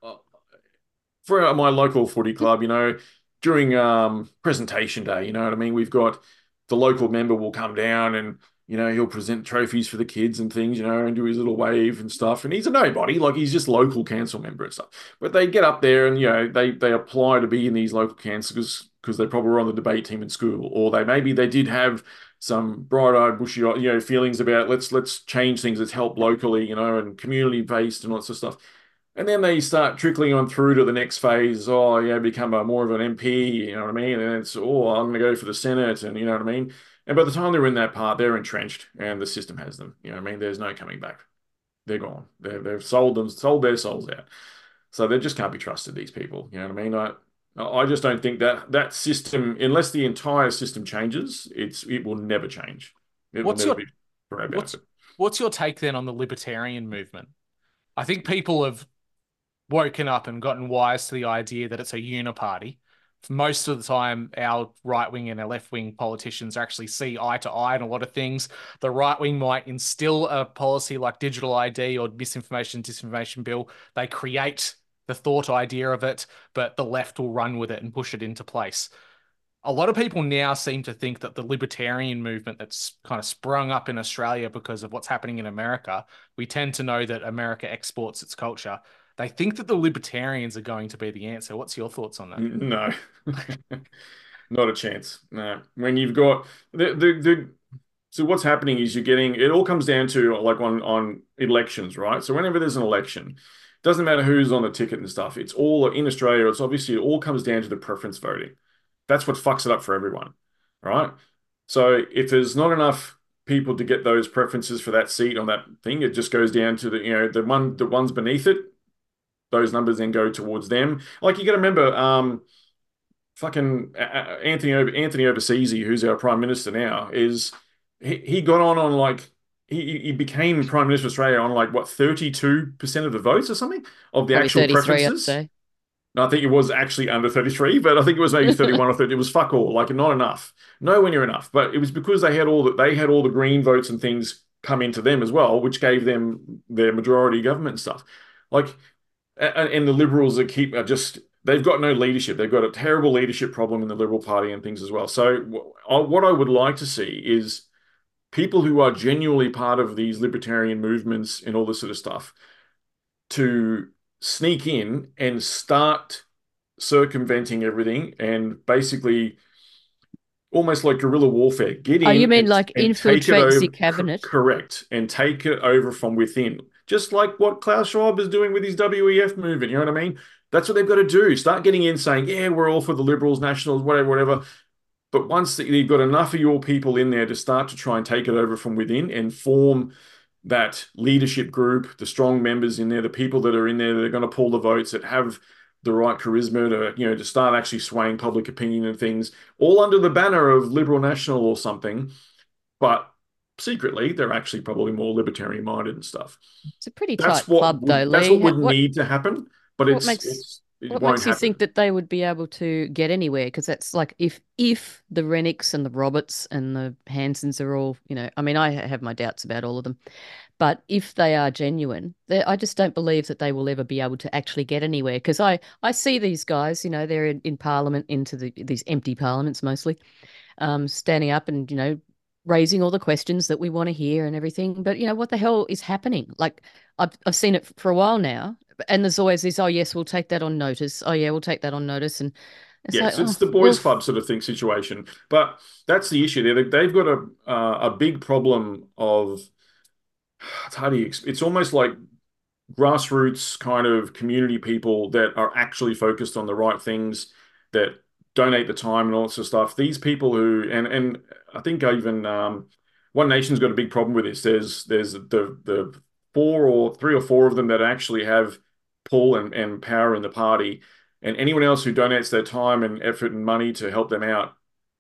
for my local footy club, you know, during um, presentation day, you know what I mean? We've got the local member will come down and, you know, he'll present trophies for the kids and things, you know, and do his little wave and stuff. And he's a nobody, like he's just local council member and stuff. But they get up there and, you know, they they apply to be in these local councils because they probably were on the debate team in school, or they maybe they did have some bright-eyed, bushy, you know, feelings about let's let's change things, let's help locally, you know, and community-based and all that sort of stuff. And then they start trickling on through to the next phase. Oh, yeah, become a more of an M P, you know what I mean? And it's, oh, I'm going to go for the Senate, and you know what I mean? And by the time they're in that part, they're entrenched and the system has them. You know what I mean? There's no coming back. They're gone. They're, they've sold them, sold their souls out. So they just can't be trusted, these people. You know what I mean? I, I just don't think that that system, unless the entire system changes, it's it will never change. It will What's never your be about what's it. what's your take then on the libertarian movement? I think people have woken up and gotten wise to the idea that it's a uniparty. Most of the time, our right wing and our left wing politicians actually see eye to eye on a lot of things. The right wing might instill a policy like digital I D or misinformation disinformation bill. They create the thought idea of it, but the left will run with it and push it into place. A lot of people now seem to think that the libertarian movement that's kind of sprung up in Australia because of what's happening in America, we tend to know that America exports its culture. They think that the libertarians are going to be the answer. What's your thoughts on that? No, not a chance. No, when you've got the, the the so what's happening is you're getting it all comes down to like on on elections, right? So whenever there's an election, doesn't matter who's on the ticket and stuff. It's all in Australia. It's obviously it all comes down to the preference voting. That's what fucks it up for everyone, right? So if there's not enough people to get those preferences for that seat on that thing, it just goes down to the you know the one the ones beneath it. Those numbers then go towards them. Like you got to remember, um, fucking Anthony Anthony Overseas, who's our prime minister now, is he, he got on on like he he became prime minister of Australia on like what thirty-two percent of the votes or something of the Probably actual thirty-three, I'd preferences. say. No, I think it was actually under thirty-three, but I think it was maybe thirty-one or thirty. It was fuck all, like not enough, nowhere near enough. But it was because they had all that they had all the green votes and things come into them as well, which gave them their majority government stuff. Like and the Liberals are keep are just they've got no leadership. They've got a terrible leadership problem in the Liberal Party and things as well. So what I would like to see is people who are genuinely part of these libertarian movements and all this sort of stuff to sneak in and start circumventing everything and basically almost like guerrilla warfare. Get Oh, you in mean and, like and take it infiltrate over. the cabinet? Correct. And take it over from within. Just like what Klaus Schwab is doing with his W E F movement. You know what I mean? That's what they've got to do. Start getting in saying, yeah, we're all for the Liberals, Nationals, whatever, whatever. But once you've got enough of your people in there to start to try and take it over from within and form that leadership group, the strong members in there, the people that are in there that are going to pull the votes, that have the right charisma to, you know, to start actually swaying public opinion and things, all under the banner of Liberal National or something. But secretly, they're actually probably more libertarian minded and stuff. It's a pretty That's tight what club, though, would, that's Lee. what would What need to happen, but what it's makes it's it what won't makes you think happen. that they would be able to get anywhere? Because that's like if if the Rennicks and the Roberts and the Hansons are all, you know, I mean, I have my doubts about all of them, but if they are genuine, they, I just don't believe that they will ever be able to actually get anywhere. Because I I see these guys, you know, they're in, in Parliament, into the these empty parliaments mostly, um, standing up and you know raising all the questions that we want to hear and everything. But you know what the hell is happening? Like I've I've seen it for a while now, and there's always this, oh yes, we'll take that on notice. Oh yeah, we'll take that on notice, and it's like, Yes, oh it's the well, boys' club sort of thing situation, but that's the issue there. They've got a uh, a big problem of it's how do you, it's almost like grassroots kind of community people that are actually focused on the right things, that donate the time and all that sort of stuff. These people who and and I think even um, One Nation's got a big problem with this. There's there's the the four or three or four of them that actually have pull and, and power in the party, and anyone else who donates their time and effort and money to help them out,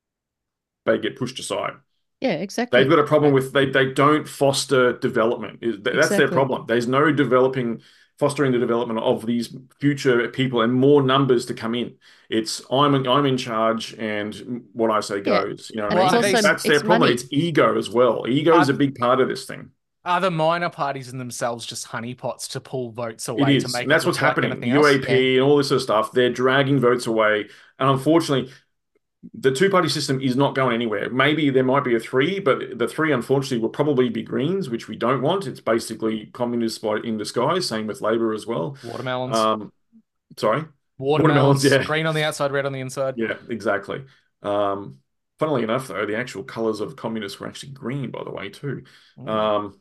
they get pushed aside. Yeah, They've exactly. got a problem with they they don't foster development. That's their Exactly. problem. There's no developing, fostering the development of these future people and more numbers to come in. It's I'm I'm in charge and what I say Yeah. goes. You know what And I it's Well, mean? are And also these that's their it's problem. It's money. ego as well. Ego is are a big part of this thing. are the minor parties in themselves just honeypots to pull votes It away to is, and make it that's what's look like happening. anything else? Yeah. U A P and all this sort of stuff, they're dragging votes away. And unfortunately, the two-party system is not going anywhere. Maybe there might be a three, but the three, unfortunately, will probably be Greens, which we don't want. It's basically communist by- in disguise. Same with Labor as well. Watermelons. Um, sorry, watermelons. Watermelons, Yeah, green on the outside, red on the inside. yeah, exactly. Um, funnily enough, though, the actual colors of communists were actually green, by the way, too. Mm. Um,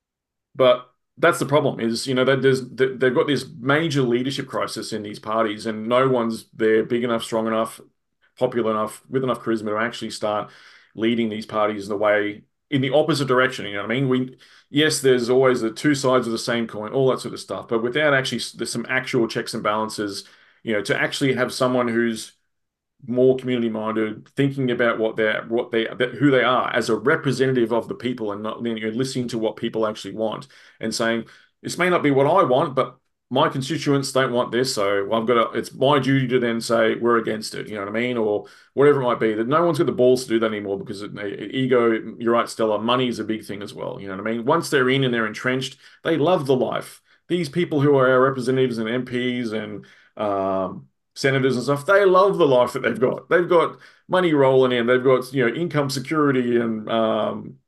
but that's the problem is, you know, that there's they've got this major leadership crisis in these parties, and no one's there big enough, strong enough, popular enough, with enough charisma to actually start leading these parties in the way in the opposite direction. You know what I mean? We yes, there's always the two sides of the same coin, all that sort of stuff, but without actually there's some actual checks and balances, you know, to actually have someone who's more community minded, thinking about what they're what they who they are as a representative of the people, and not, you know, listening to what people actually want and saying this may not be what I want, but my constituents don't want this, so I've got to. It's my duty to then say we're against it. You know what I mean, or whatever it might be. That no one's got the balls to do that anymore because it, ego. You're right, Stella. Money is a big thing as well. You know what I mean. Once they're in and they're entrenched, they love the life. These people who are our representatives and M Ps and um, senators and stuff, they love the life that they've got. They've got money rolling in. They've got, you know, income security and um,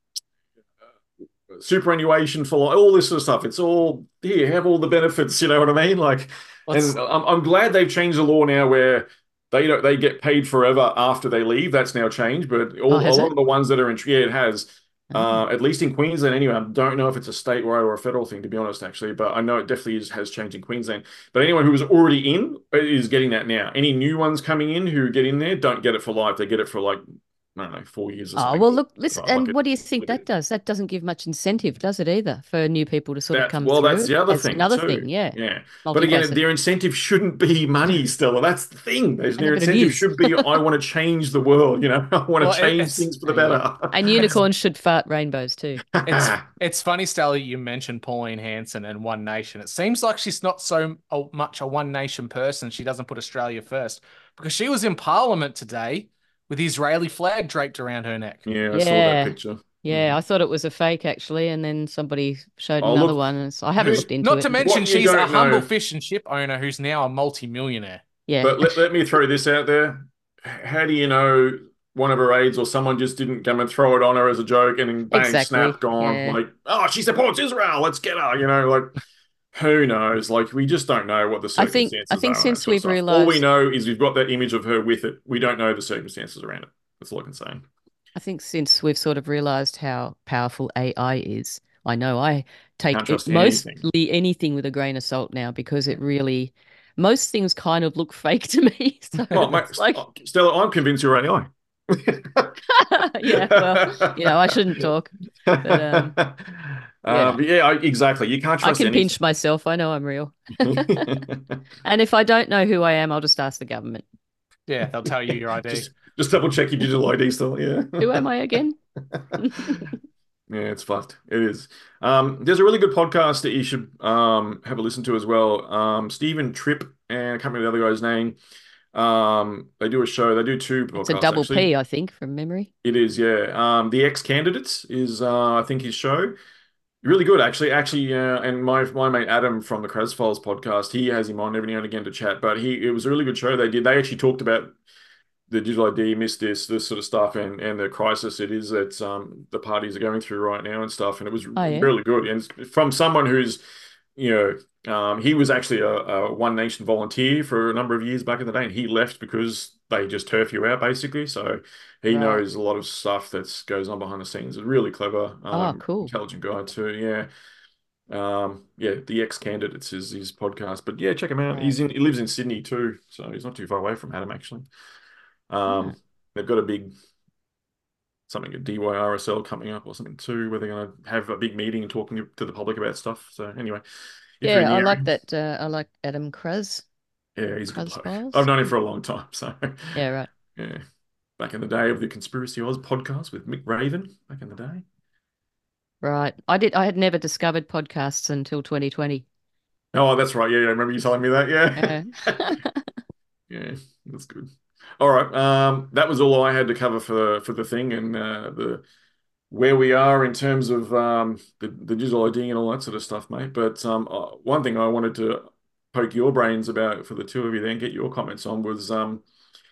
superannuation for all this sort of stuff. It's all here, have all the benefits. You know what I mean? Like, and Let's I'm I'm glad they've changed the law now where they don't they get paid forever after they leave. That's now changed, but Oh, all, a has lot it? of the ones that are in, yeah, it has. Oh. Uh, at least in Queensland, anyway. I don't know if it's a statewide or a federal thing, to be honest, actually, but I know it definitely is, has changed in Queensland. But anyone who was already in is getting that now. Any new ones coming in who get in there don't get it for life. They get it for like, I don't know, four years or Oh, something. well, look, listen, Right, like and it, what do you think like that it. does? That doesn't give much incentive, does it either, for new people to sort of That come well, through? that's the other That's thing another thing, too. yeah. Yeah, but again, Multifaceted. their incentive shouldn't be money, Stella. That's the thing. Their I know, their but it incentive is. should be, I want to change the world. You know, I want well, to it, change it's things for the Oh, yeah. better. And it's unicorns should fart rainbows too. it's it's funny, Stella, you mentioned Pauline Hanson and One Nation. It seems like she's not so a- much a One Nation person. She doesn't put Australia first because she was in Parliament today with the Israeli flag draped around her neck. Yeah, I saw that Yeah. picture. Yeah, Mm. I thought it was a fake actually, and then somebody showed Oh, another look, one, and so I haven't who's looked into Not it. to mention, what you she's a don't humble know. fish and chip owner who's now a multi-millionaire. Yeah. But let, let me throw this out there. How do you know one of her aides or someone just didn't come and throw it on her as a joke and then bang, snap, Exactly. gone? Yeah. Like, oh, she supports Israel. Let's get her. You know, like, who knows? Like, we just don't know what the I think I circumstances think are and that since sort of we've stuff. All we realized know is we've got that image of her with it. We don't know the circumstances around it. That's all I can say. I think since we've sort of realized how powerful A I is, I know I take Can't it trust anything. mostly anything with a grain of salt now because it really most things kind of look fake to me. So Oh, it's mate, like, Stella, I'm convinced you're A yeah, well, you know, I shouldn't I. talk, but um, you know, Um, yeah, I- exactly. You can't I trust can anything. pinch myself. I know I'm real. And if I don't know who I am, I'll just ask the government. Yeah, they'll tell you your I D. Just just double check your digital I D still. Yeah. Who am I again? Yeah, it's fucked. It is. Um, there's a really good podcast that you should um have a listen to as well. Um, Stephen Tripp and I can't remember the other guy's name. Um, they do a show. They do two It's a podcasts double actually. P, I think, from memory. It is, yeah. Um, The Ex-Candidates is uh, I think his show. Really good, actually. Actually, uh, and my my mate Adam from the Kraz Files podcast, he has him on every now and again to chat. But he it was a really good show they did. They actually talked about the digital I D, missed this, this sort of stuff, and and the crisis it is that um the parties are going through right now and stuff. And it was Oh yeah. really good. And from someone who's, you know, um, he was actually a, a One Nation volunteer for a number of years back in the day, and he left because they just turf you out basically. So he Right. knows a lot of stuff that goes on behind the scenes. A really clever, Oh, um, cool. intelligent guy too. Yeah. Um, yeah, the Ex Candidates is his podcast. But yeah, check him out. Right. He's in he lives in Sydney too, so he's not too far away from Adam actually. Ah, Um, they've got a big something at D Y R S L coming up or something too, where they're going to have a big meeting and talking to the public about stuff. So anyway, if you're in yeah, the I like area, that. Uh, I like Adam Kraz, yeah, he's a good Kraz bloke. I've Files. known him for a long time, so Yeah, right. yeah. Back in the day of the Conspiracy Oz podcast with Mick Raven, back in the day. Right. I did. I had never discovered podcasts until twenty twenty. Oh, that's right. Yeah, yeah, I remember you telling me that. Uh, Yeah. Yeah, that's good. All right. Um, that was all I had to cover for for the thing and uh, the where we are in terms of um, the, the digital I D and all that sort of stuff, mate. But um, uh, one thing I wanted to poke your brains about for the two of you then, get your comments on was um,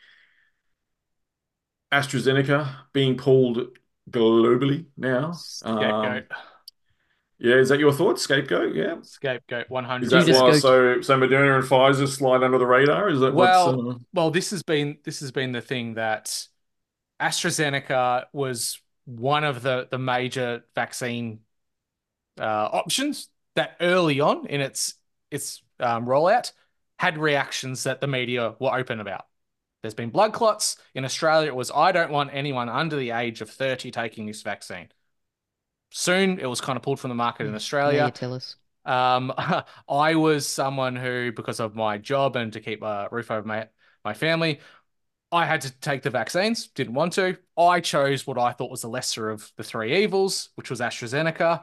AstraZeneca being pulled globally now. Um, Scapegoat. yeah, is that your thoughts? Scapegoat? Yeah. Scapegoat Is that Judas why? one hundred percent. Goat. So so Moderna and Pfizer slide under the radar? Is that what's? Well, Uh... well, this has been this has been the thing that AstraZeneca was one of the the major vaccine uh, options that early on in its its um, rollout had reactions that the media were open about. There's been blood clots in Australia. It was I don't want anyone under the age of thirty taking this vaccine. Soon it was kind of pulled from the market in Now you Australia. tell us. Um, I was someone who, because of my job and to keep a roof over my my family, I had to take the vaccines. Didn't want to. I chose what I thought was the lesser of the three evils, which was AstraZeneca.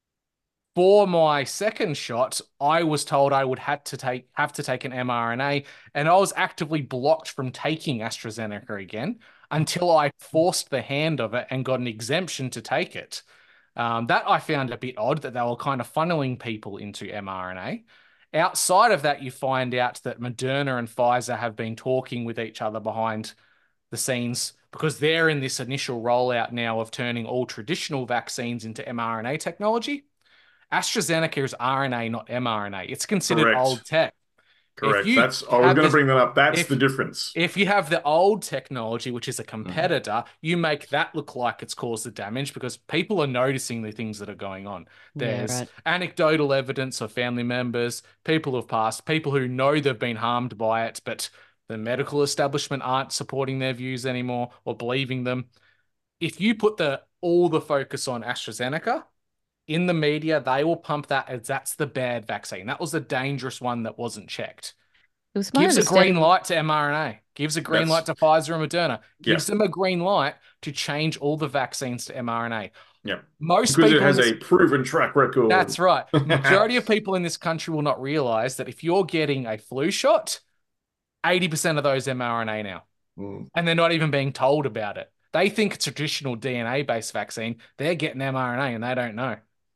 For my second shot, I was told I would had to take have to take an mRNA, and I was actively blocked from taking AstraZeneca again until I forced the hand of it and got an exemption to take it. Um, that I found a bit odd that they were kind of funneling people into mRNA. Outside of that, you find out that Moderna and Pfizer have been talking with each other behind the scenes because they're in this initial rollout now of turning all traditional vaccines into mRNA technology. AstraZeneca is R N A, not mRNA. It's considered Correct. old tech. If Correct. you That's I was have going to this, bring that up. That's the if difference. if you have the old technology, which is a Mm. competitor, you make that look like it's caused the damage because people are noticing the things that are going on. Yeah, There's right. anecdotal evidence of family members, people who've passed, people who know they've been harmed by it, but the medical establishment aren't supporting their views anymore or believing them. If you put the all the focus on AstraZeneca, in the media, they will pump that as that's the bad vaccine. That was the dangerous one that wasn't checked. It was my Gives a green understanding. light to mRNA, gives a green light That's to Pfizer and Moderna, yeah, gives them a green light to change all the vaccines to mRNA. yeah. Most Because it people in has this, a proven track record. that's right. Majority of people in this country will not realize that if you're getting a flu shot, eighty percent of those mRNA now, Mm. and they're not even being told about it. They think it's a traditional D N A-based vaccine. They're getting mRNA and they don't know.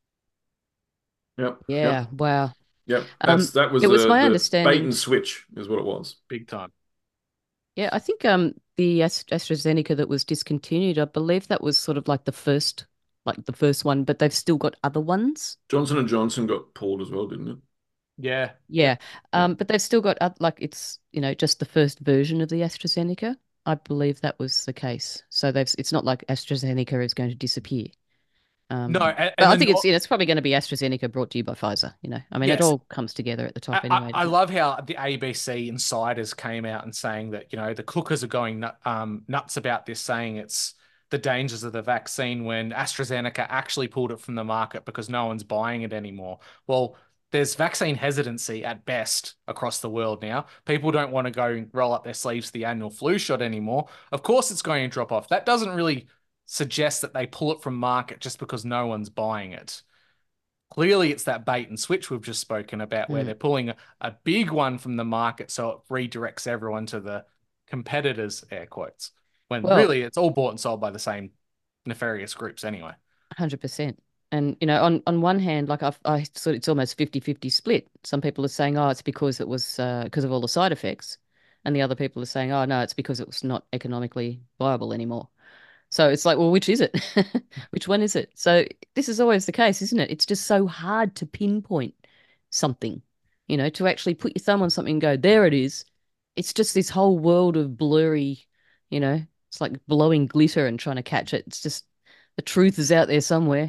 Yep, yep, Yeah, wow. yep. That's Um, that was it was the my the bait understanding. and switch is what it was. Big time. Yeah, I think um the Ast- AstraZeneca that was discontinued, I believe that was sort of like the first, like the first one, but they've still got other ones. Johnson and Johnson got pulled as well, didn't it? Yeah. Yeah. Yeah, Yeah, um, but they've still got oth- like it's you know just the first version of the AstraZeneca. I believe that was the case. So they've it's not like AstraZeneca is going to disappear. No, Um, and, but and I the think it's not you know it's probably going to be AstraZeneca brought to you by Pfizer. You know, I mean, it yes, all comes together at the top I, I anyway, I doesn't it? love how the A B C insiders came out and saying that, you know, the cookers are going nut, um, nuts about this, saying it's the dangers of the vaccine when AstraZeneca actually pulled it from the market because no one's buying it anymore. Well, there's vaccine hesitancy at best across the world now. People don't want to go and roll up their sleeves for the annual flu shot anymore. Of course, it's going to drop off. That doesn't really suggest that they pull it from market just because no one's buying it. Clearly, it's that bait and switch we've just spoken about, where Mm. they're pulling a, a big one from the market so it redirects everyone to the competitors, air quotes, when Well, really it's all bought and sold by the same nefarious groups anyway. one hundred percent. And you know, on on one hand, like I've I sort it's almost fifty fifty split. Some people are saying, "Oh, it's because it was uh, because of all the side effects." And the other people are saying, "Oh, no, it's because it was not economically viable anymore." So it's like, well, which is it? Which one is it? So this is always the case, isn't it? It's just so hard to pinpoint something, you know, to actually put your thumb on something and go, there it is. It's just this whole world of blurry, you know, it's like blowing glitter and trying to catch it. It's just the truth is out there somewhere.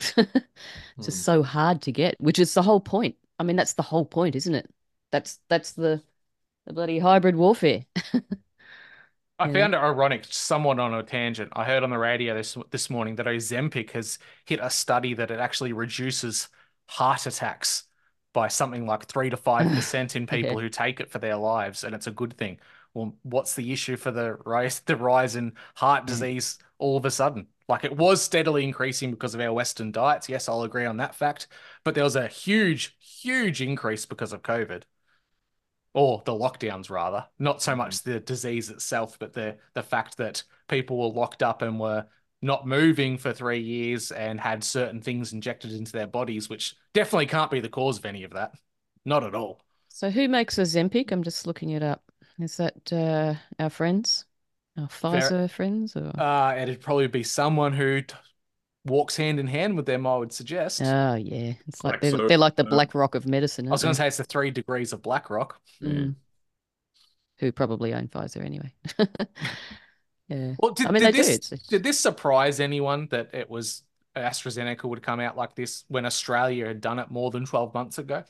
It's just Hmm. so hard to get, which is the whole point. I mean, that's the whole point, isn't it? That's that's the the bloody hybrid warfare. I You know? found it ironic, somewhat on a tangent. I heard on the radio this this morning that Ozempic has hit a study that it actually reduces heart attacks by something like three to five percent in Yeah. people who take it for their lives, and it's a good thing. Well, what's the issue for the rise the rise in heart Yeah. disease all of a sudden? Like it was steadily increasing because of our Western diets. Yes, I'll agree on that fact, but there was a huge, huge increase because of COVID or the lockdowns rather, not so Hmm. much the disease itself, but the the fact that people were locked up and were not moving for three years and had certain things injected into their bodies, which definitely can't be the cause of any of that. Not at all. So who makes Ozempic? I'm just looking it up. Is that uh, our friends, our Fair, Pfizer friends, or? uh, it'd probably be someone who t- walks hand in hand with them, I would suggest. Oh yeah, it's like they're Glaxo. they're like the No. Black Rock of medicine, I was aren't going to they? say it's the three degrees of BlackRock. Yeah. Mm. Who probably own Pfizer anyway. Yeah, Well, I did, mean did they do. this It's, it's did this surprise anyone that it was AstraZeneca would come out like this when Australia had done it more than twelve months ago?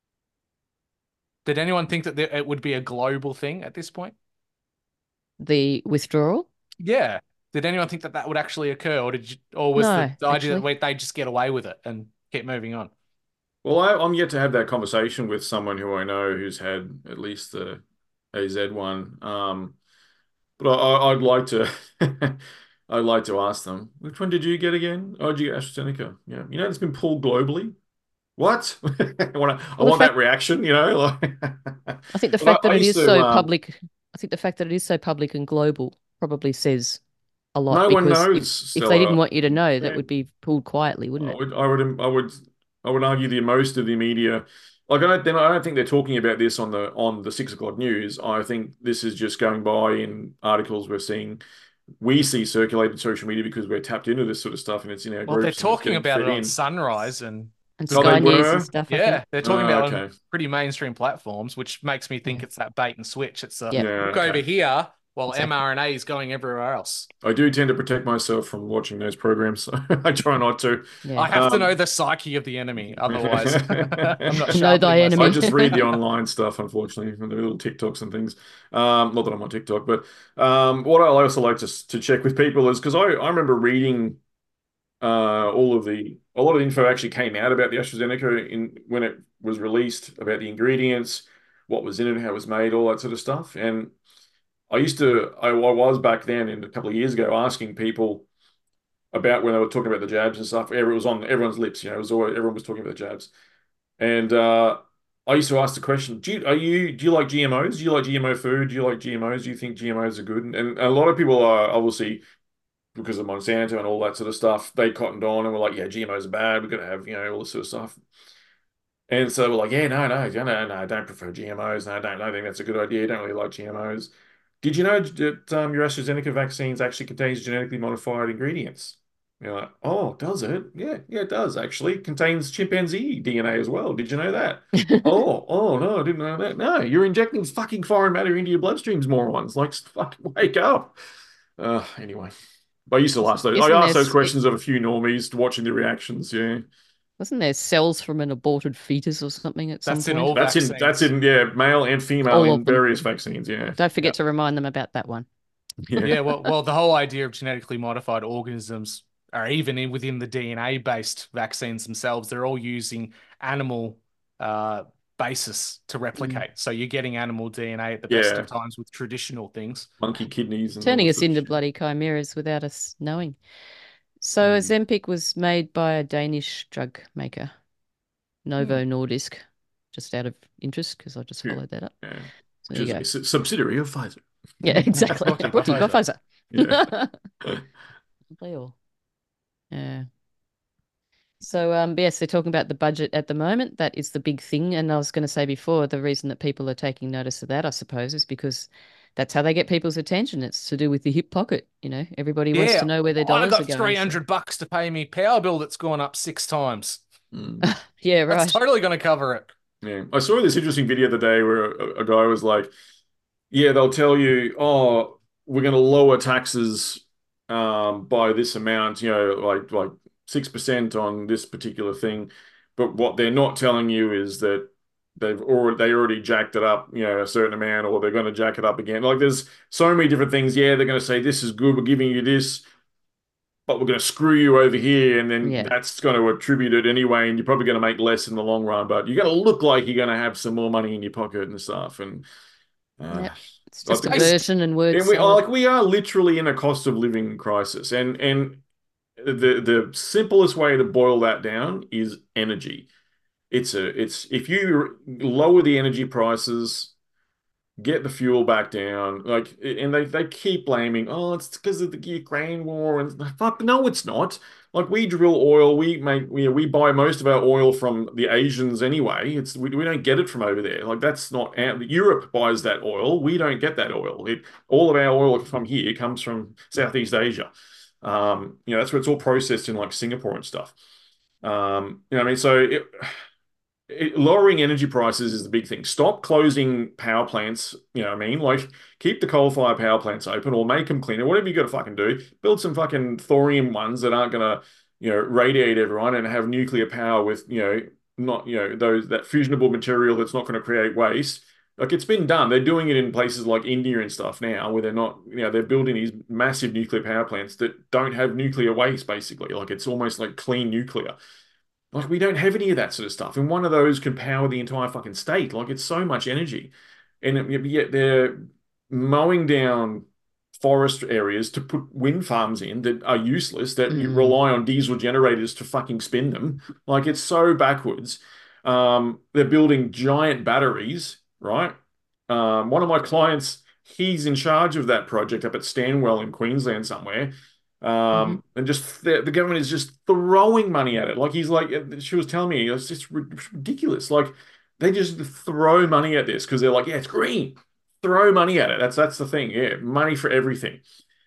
Did anyone think that there, it would be a global thing at this point? the withdrawal. Yeah. Did anyone think that that would actually occur, or did you, or was the No, idea that actually, wait, they just get away with it and keep moving on? Well, I, I'm yet to have that conversation with someone who I know who's had at least the A Z one. Um, but I, I- I'd like to, I'd like to ask them, which one did you get again? Oh, did you get AstraZeneca? Yeah, you know it's been pulled globally. What? I want to, I well, the want that fact reaction, you know. Like, I think the but fact I, that I it used is to. so Um, public, I think the fact that it is so public and global probably says a lot no one because knows, if if they didn't Stella. want you to know, that Yeah. would be pulled quietly, wouldn't I it? would, I would, I would, I would argue the most of the media, like I don't, then I don't think they're talking about this on the on the six o'clock news. I think this is just going by in articles we're seeing, we see circulated in social media because we're tapped into this sort of stuff and it's in our Well, they're groups and it's talking getting about fed it on in. Sunrise and And Oh, they Sky Google. News and were. stuff, I Yeah, think. they're talking Oh, about it on okay. pretty mainstream platforms, which makes me think Yeah, it's that bait and switch. It's a yeah, Yeah, look over okay. here while exactly. mRNA is going everywhere else. I do tend to protect myself from watching those programs, so I try not to. I Yeah. have to know Um, the psyche of the enemy, otherwise I'm not Know thy sharpening my I enemy. just sword. read the online stuff, unfortunately, and the little TikToks and things. Um, not that I'm on TikTok, but um, what I also like to to check with people is because I, I remember reading uh, all of the a lot of info actually came out about the AstraZeneca in when it was released about the ingredients, what was in it, how it was made, all that sort of stuff. And I used to I, I was back then and a couple of years ago asking people about when they were talking about the jabs and stuff. It was on everyone's lips, you know, it was always, everyone was talking about the jabs. And uh, I used to ask the question, do you, are you do you like G M Os? Do you like G M O food? Do you like G M Os? Do you think G M Os are good? And, and a lot of people are obviously because of Monsanto and all that sort of stuff, they cottoned on and were like, yeah, G M Os are bad. We've got to have, you know, all this sort of stuff. And so we're like, yeah, no, no, no, no, no, I don't prefer G M Os. No, I don't, I don't think that's a good idea. I don't really like G M Os. Did you know that um, your AstraZeneca vaccines actually contains genetically modified ingredients? You're like, oh, does it? Yeah, yeah, it does actually. It contains chimpanzee D N A as well. Did you know that? Oh, oh no, I didn't know that. No, you're injecting fucking foreign matter into your bloodstreams, morons. Like, fucking wake up. Uh, anyway. But I used to ask those. I Isn't there, asked those s- it, questions of a few normies watching the reactions. Yeah, wasn't there cells from an aborted fetus or something at some That's in point? all that's in that's vaccines. in yeah, male and female All in of them. various vaccines. Yeah, Don't yeah, forget to remind them about that one. yeah, Yeah, well, well, the whole idea of genetically modified organisms are even in within the D N A-based vaccines themselves, they're all using animal uh, basis to Mm. replicate. So you're getting animal D N A at the best of yeah. times with traditional things. Monkey kidneys and all Turning that us sort of into shit. bloody chimeras without us knowing. So Mm, Ozempic was made by a Danish drug maker, Hmm. Novo Nordisk, just out of interest because I just yeah, followed that up. yeah. So Which there is you a go. s- subsidiary of Pfizer. Yeah, exactly. Brought to you by Brought to you by Pfizer. Pfizer. Yeah. They all. Yeah. So um yes, they're talking about the budget at the moment. That is the big thing. And I was going to say before, the reason that people are taking notice of that, I suppose, is because that's how they get people's attention. It's to do with the hip pocket. You know, everybody wants Yeah, to know where their I dollars are got going. So three hundred bucks to pay me power bill that's gone up six times. Mm. yeah, That's right. totally going to cover it. Yeah. I saw this interesting video the day where a, a guy was like, yeah, they'll tell you, oh, we're going to lower taxes um, by this amount, you know, like like six percent on this particular thing. But what they're not telling you is that they've already they already jacked it up, you know, a certain amount, or they're going to jack it up again. Like there's so many different things. Yeah, they're going to say this is good, we're giving you this, but we're going to screw you over here, and then Yeah. that's going to attribute it anyway, and you're probably going to make less in the long run. But you got to look like you're going to have some more money in your pocket and stuff. And uh, Yep. It's like just the, a Bas- version and word and we salad. like we are literally in a cost of living crisis, and and the the simplest way to boil that down is energy. It's a it's if you lower the energy prices, get the fuel back down, like, and they they keep blaming, oh, it's because of the Ukraine war, and fuck, no, it's not. Like we drill oil, we make we we buy most of our oil from the Asians anyway. It's we, we don't get it from over there. Like that's not our, Europe buys that oil. We don't get that oil. It all of our oil from here comes from Southeast Asia. Um, you know, that's where it's all processed in like Singapore and stuff. Um, you know what I mean? So it, it, lowering energy prices is the big thing. Stop closing power plants. You know what I mean? Like keep the coal-fired power plants open or make them cleaner. Whatever you got to fucking do. Build some fucking thorium ones that aren't gonna, you know, radiate everyone and have nuclear power with, you know, not, you know, those that fusionable material that's not going to create waste. Like it's been done. They're doing it in places like India and stuff now, where they're not, you know, they're building these massive nuclear power plants that don't have nuclear waste, basically. Like it's almost like clean nuclear. Like we don't have any of that sort of stuff. And one of those can power the entire fucking state. Like it's so much energy. And yet they're mowing down forest areas to put wind farms in that are useless, that you Mm. rely on diesel generators to fucking spin them. Like it's so backwards. Um, they're building giant batteries, right? Um, one of my clients, he's in charge of that project up at Stanwell in Queensland somewhere. Mhm. Um, and just the, the government is just throwing money at it. Like he's like, she was telling me, it's just ridiculous. Like they just throw money at this because they're like, yeah, it's green. Throw money at it. That's that's the thing. Yeah, money for everything.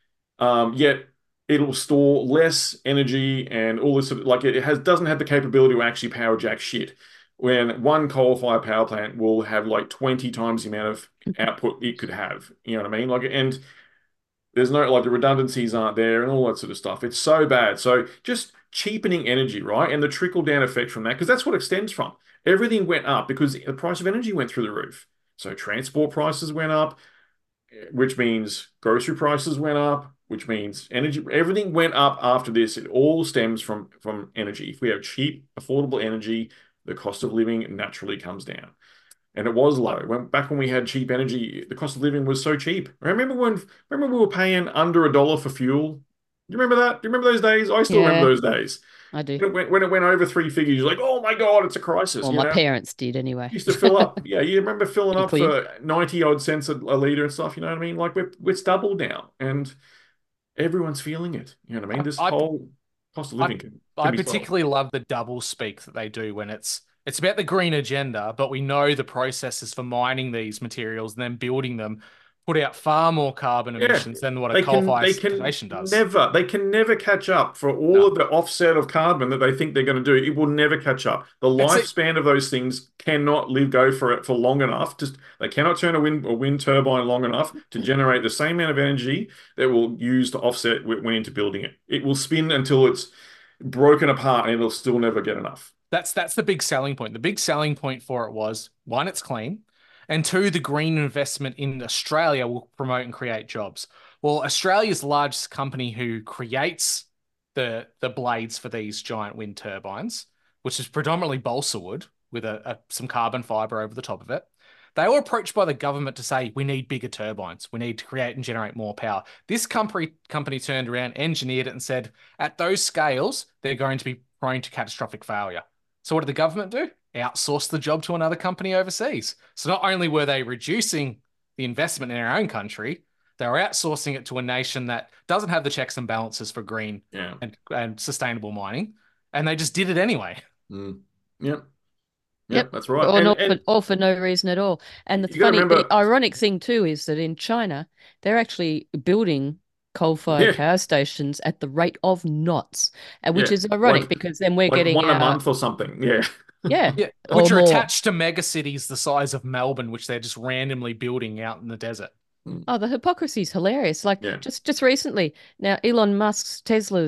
Um, yet it'll store less energy and all this sort of, like it has doesn't have the capability to actually power jack shit. When one coal-fired power plant will have like twenty times the amount of output it could have. You know what I mean? Like, and there's no, like, the redundancies aren't there and all that sort of stuff. It's so bad. So just cheapening energy, right? And the trickle down effect from that, because that's what it stems from. Everything went up because the price of energy went through the roof. So transport prices went up, which means grocery prices went up, which means energy, everything went up after this. It all stems from from energy. If we have cheap, affordable energy, the cost of living naturally comes down. And it was low. When back when we had cheap energy, the cost of living was so cheap. Remember when remember we were paying under a dollar for fuel? Do you remember that? Do you remember those days? I still remember Yeah, those days. I do. When it went, when it went over three figures, you're like, oh my God, it's a crisis, Well, you my know? parents did anyway. Used to fill up. Yeah, you remember filling Be up clear. for ninety odd cents a, a liter and stuff, you know what I mean? Like we're it's doubled now and everyone's feeling it. You know what I mean? I, This I, whole cost of I, living can, can I be slow. particularly love the double speak that they do when it's it's about the green agenda, but we know the processes for mining these materials and then building them put out far more carbon Yeah, emissions than what a they can coal-fired they can station does. never they can never catch up for all No, of the offset of carbon that they think they're going to do. It will never catch up. The it's it. lifespan of those things cannot live go for it for long enough. Just they cannot turn a wind a wind turbine long enough to generate the same amount of energy that will use to offset what went into building it. It will spin until it's broken apart and it'll still never get enough. That's that's the big selling point. The big selling point for it was one, it's clean, and two, the green investment in Australia will promote and create jobs. Well, Australia's largest company who creates the the blades for these giant wind turbines, which is predominantly balsa wood with a, a some carbon fiber over the top of it. They were approached by the government to say, we need bigger turbines. We need to create and generate more power. This company company turned around, engineered it, and said, at those scales, they're going to be prone to catastrophic failure. So what did the government do? Outsource the job to another company overseas. So not only were they reducing the investment in our own country, they were outsourcing it to a nation that doesn't have the checks and balances for green Yeah. and, and sustainable mining. And they just did it anyway. Mm. Yep. Yep, Yep. that's right. Or And not for, and or for no reason at all. And the you got to funny, the remember, ironic thing too is that in China, they're actually building coal-fired yeah, power stations at the rate of knots, and which yeah, is like ironic because then we're like getting one a our, month or something. Yeah. yeah, Yeah, or which are more. attached to mega cities the size of Melbourne, which they're just randomly building out in the desert. Mm. Oh, the hypocrisy is hilarious. Like Yeah. just just recently, now Elon Musk's Tesla's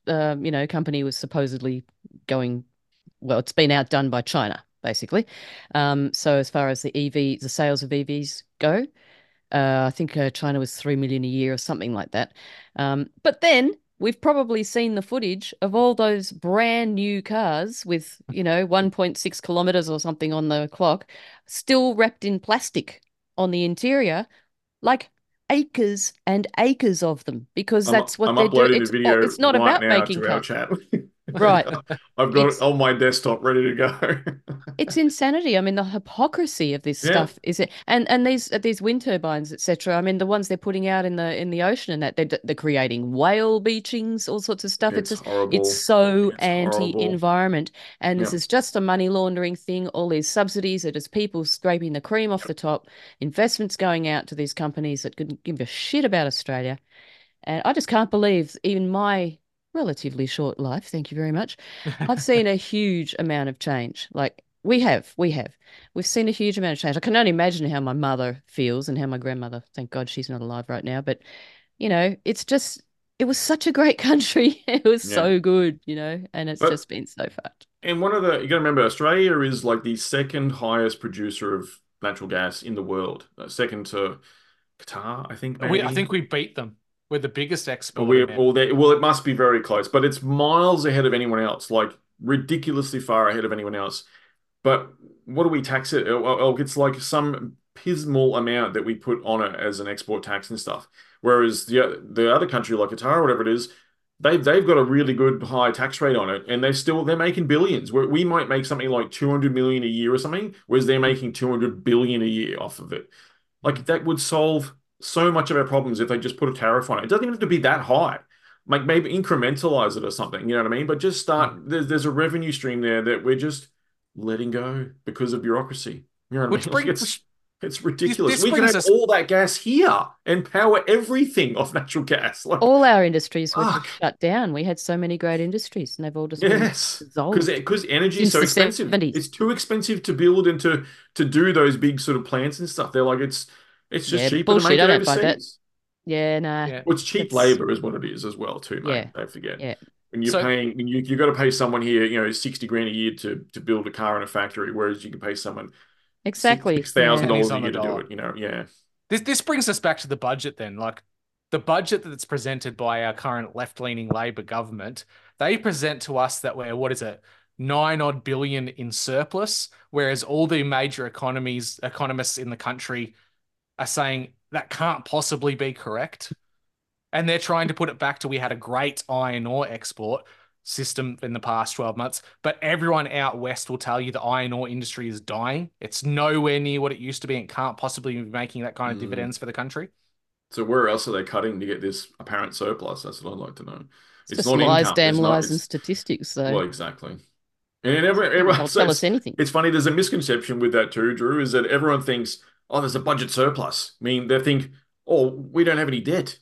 uh, you know, company was supposedly going, well, it's been outdone by China, basically. Um, so as far as the E V, the sales of E Vs go, uh, I think uh, China was three million a year or something like that. Um, but then we've probably seen the footage of all those brand new cars with, you know, one point six kilometers or something on the clock, still wrapped in plastic on the interior, like acres and acres of them, because I'm that's what I'm they're doing. uploading the It's oh, video it's not right about now making to our cars. chat. Right. I've got it It's on my desktop ready to go. it's insanity. I mean, the hypocrisy of this Yeah, stuff is it, and and these these wind turbines, et cetera. I mean, the ones they're putting out in the in the ocean and that they're they're creating whale beachings, all sorts of stuff. It's it's just it's horrible. so It's horrible. anti-environment, and this Yeah. is just a money laundering thing. All these subsidies are just people scraping the cream off the top. Investments going out to these companies that couldn't give a shit about Australia. And I just can't believe, in my relatively short life, thank you very much, I've seen a huge amount of change. Like we have, we have. We've seen a huge amount of change. I can only imagine how my mother feels and how my grandmother, thank God she's not alive right now. But, you know, it's just, it was such a great country. It was Yeah. so good, you know, and it's But just been so fucked. and one of the you got to remember Australia is like the second highest producer of natural gas in the world. Uh, second to Qatar, I think We, I maybe. think we beat them. We're the biggest Well, exporter we're now. well, they, well, it must be very close, but it's miles ahead of anyone else, like ridiculously far ahead of anyone else. But what do we tax it? Oh, oh, it's like some pismal amount that we put on it as an export tax and stuff. Whereas the the other country, like Qatar or whatever it is, they've they've got a really good high tax rate on it, and they're still they're making billions. Where we might make something like two hundred million a year or something, whereas they're making two hundred billion a year off of it. Like that would solve so much of our problems if they just put a tariff on it. It doesn't even have to be that high. Like maybe incrementalize it or something, you know what I mean? But just Mm. start, there's there's a revenue stream there that we're just letting go because of bureaucracy. You know what I mean? Which Like bring it's which it's this, ridiculous. this We can brings have us all that gas here and power everything off natural gas. Like, All our industries were just fuck. shut down. We had so many great industries and they've all just been Yes. Because dissolved because energy is since so the expensive. seventies. It's too expensive to build and to to do those big sort of plants and stuff. They're like it's it's just Yeah, cheaper to bullshit. make I it don't buy that. overseas. Yeah, nah. yeah. Well, it's cheap That's labor is what it is as well too, mate. yeah, Don't forget. yeah. When you're So paying, when you you got to pay someone here, you know, sixty grand a year to to build a car in a factory, whereas you can pay someone six Exactly. six thousand Yeah. pennies dollars a on the year to do dollar. it. You know, yeah, This this brings us back to the budget then. Like the budget that's presented by our current left-leaning Labor government, they present to us that we're, what is it, nine odd billion in surplus, whereas all the major economies, economists in the country are saying that can't possibly be correct. And they're trying to put it back to we had a great iron ore export system in the past twelve months, but everyone out west will tell you the iron ore industry is dying. It's nowhere near what it used to be and can't possibly be making that kind of Mm. dividends for the country. So where else are they cutting to get this apparent surplus? That's what I'd like to know. It's It's just not lies, income. damn It's not. lies, and It's statistics. well, So exactly. And every, couldn't everyone, tell so tell us it's anything. it's funny. There's a misconception with that too, Drew. Is that everyone thinks, oh, there's a budget surplus. I mean, they think, oh, we don't have any debt.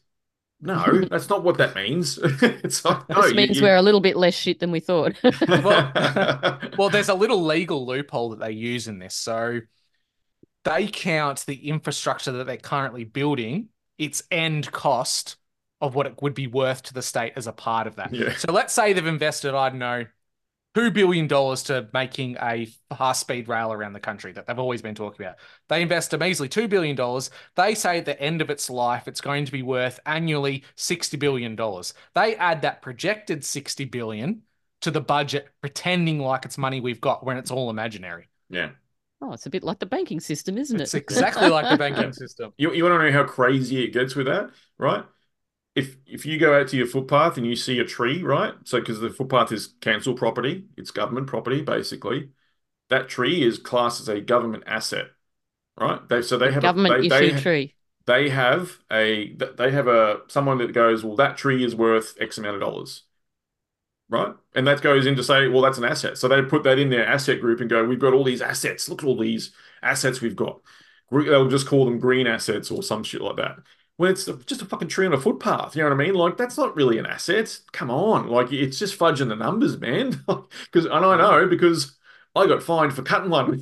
No, that's not what that means. It's like, no, Just you, means you we're a little bit less shit than we thought. Well, well, there's a little legal loophole that they use in this. So they count the infrastructure that they're currently building, its end cost of what it would be worth to the state as a part of that. yeah, So let's say they've invested, I don't know, two billion dollars to making a fast speed rail around the country that they've always been talking about. They invest a measly two billion dollars. They say at the end of its life, it's going to be worth annually sixty billion dollars. They add that projected sixty billion dollars to the budget, pretending like it's money we've got when it's all imaginary. yeah, Oh, it's a bit like the banking system, isn't It's it? yeah, exactly like the yeah. banking system. You you want to know how crazy it gets with that, right? If if you go out to your footpath and you see a tree, right? So because the footpath is council property, it's government property basically. That tree is classed as a government asset, right? They so A they have a government they issue they tree. they have a they have a someone that goes, well, that tree is worth X amount of dollars, right? And that goes in to say, well, that's an asset. So they put that in their asset group and go, we've got all these assets. Look at all these assets we've got. They'll just call them green assets or some shit like that. When it's just a fucking tree on a footpath, you know what I mean? Like that's not really an asset. Come on, like it's just fudging the numbers, man. Because and I know because I got fined for cutting one.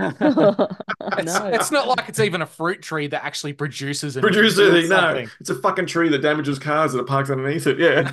It's No. it's not like it's even a fruit tree that actually produces and Producer yields thing, no, something. it's a fucking tree that damages cars that are parked underneath it. Yeah.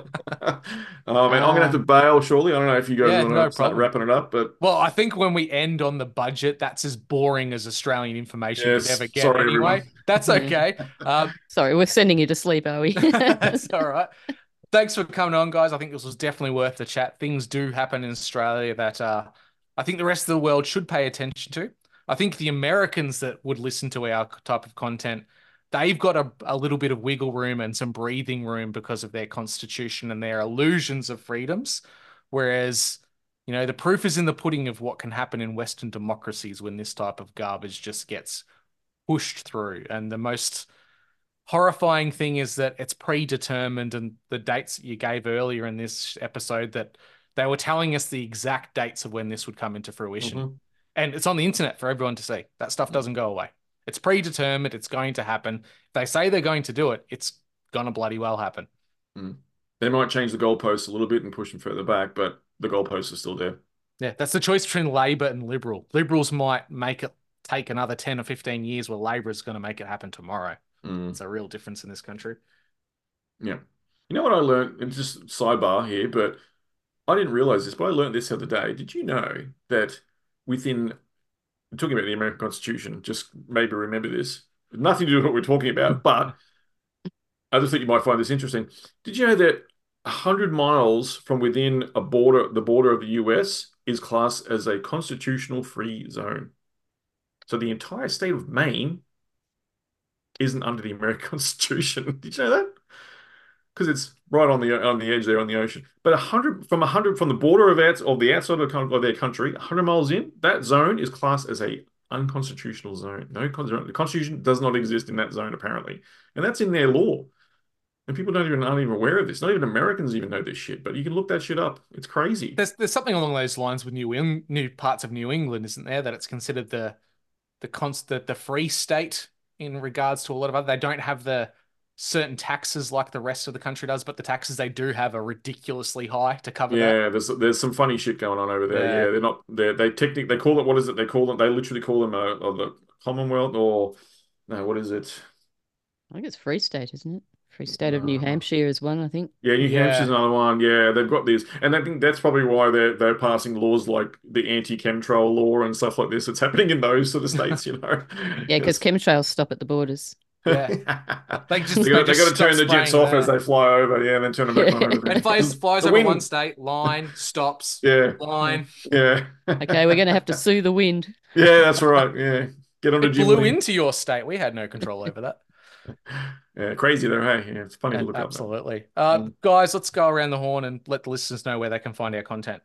Oh man, I'm gonna have to Ah, bail shortly. I don't know if you guys yeah, want no to start problem. wrapping it up, but Well, I think when we end on the budget, that's as boring as Australian information could yes, ever get sorry anyway. everyone. That's Yeah. okay. Um, Sorry, we're sending you to sleep, are we? that's all right. Thanks for coming on, guys. I think this was definitely worth the chat. Things do happen in Australia that uh, I think the rest of the world should pay attention to. I think the Americans that would listen to our type of content, they've got a, a little bit of wiggle room and some breathing room because of their constitution and their illusions of freedoms. Whereas, you know, the proof is in the pudding of what can happen in Western democracies when this type of garbage just gets pushed through. And the most horrifying thing is that it's predetermined, and the dates that you gave earlier in this episode, that they were telling us the exact dates of when this would come into fruition. Mhm. And it's on the internet for everyone to see. That stuff doesn't go away. It's predetermined, it's going to happen. If they say they're going to do it, it's gonna bloody well happen. Mm. They might change the goalposts a little bit and push them further back, but the goalposts are still there. Yeah, that's the choice between Labor and Liberal. Liberals might make it take another ten or fifteen years, where Labor is going to make it happen tomorrow. Mm. It's a real difference in this country. Yeah. You know what I learned, and just sidebar here, but I didn't realize this, but I learned this the other day. Did you know that within talking about the American Constitution, just maybe remember this. Nothing to do with what we're talking about, but I just think you might find this interesting. Did you know that one hundred miles from within a border, the border of the U S, is classed as a constitutional free zone? So the entire state of Maine isn't under the American Constitution. Did you know that? Because it's right on the on the edge there on the ocean. But a hundred from a hundred from the border of outs of the outside of, of their country, a hundred miles in, that zone is classed as a unconstitutional zone. No, the Constitution does not exist in that zone apparently, and that's in their law. And people don't even aren't even aware of this. Not even Americans even know this shit. But you can look that shit up. It's crazy. There's there's something along those lines with New Eng new parts of New England, isn't there? That it's considered the the const the, the free state in regards to a lot of other. They don't have the certain taxes like the rest of the country does, but the taxes they do have are ridiculously high to cover that. Yeah, there's there's some funny shit going on over there. Yeah. Yeah, they're not they they technically they call it what is it? They call them they literally call them a, a the Commonwealth or no, what is it? I think it's Free State, isn't it? Free State of New Uh, Hampshire is one, I think. yeah, New Hampshire's Yeah. another one. Yeah, they've got these, and I think that's probably why they're they're passing laws like the anti-chemtrail law and stuff like this. It's happening in those sort of states, you know. Yeah, because It's chemtrails stop at the borders. Yeah. They just they they got they got just to stop turn the jets spraying off as there. they fly over, yeah, and then turn them back on over It there. flies 'Cause flies the over one wind, state, line, stops, yeah, Yeah. line. yeah, Okay, we're going to have to sue the wind. yeah, that's right, yeah. Get on to It Jim blew Lee. into your state. We had no control over that. Yeah, crazy though. Hey, yeah, it's funny to Yeah, look up though. absolutely. Uh, Mm. guys, let's go around the horn and let the listeners know where they can find our content.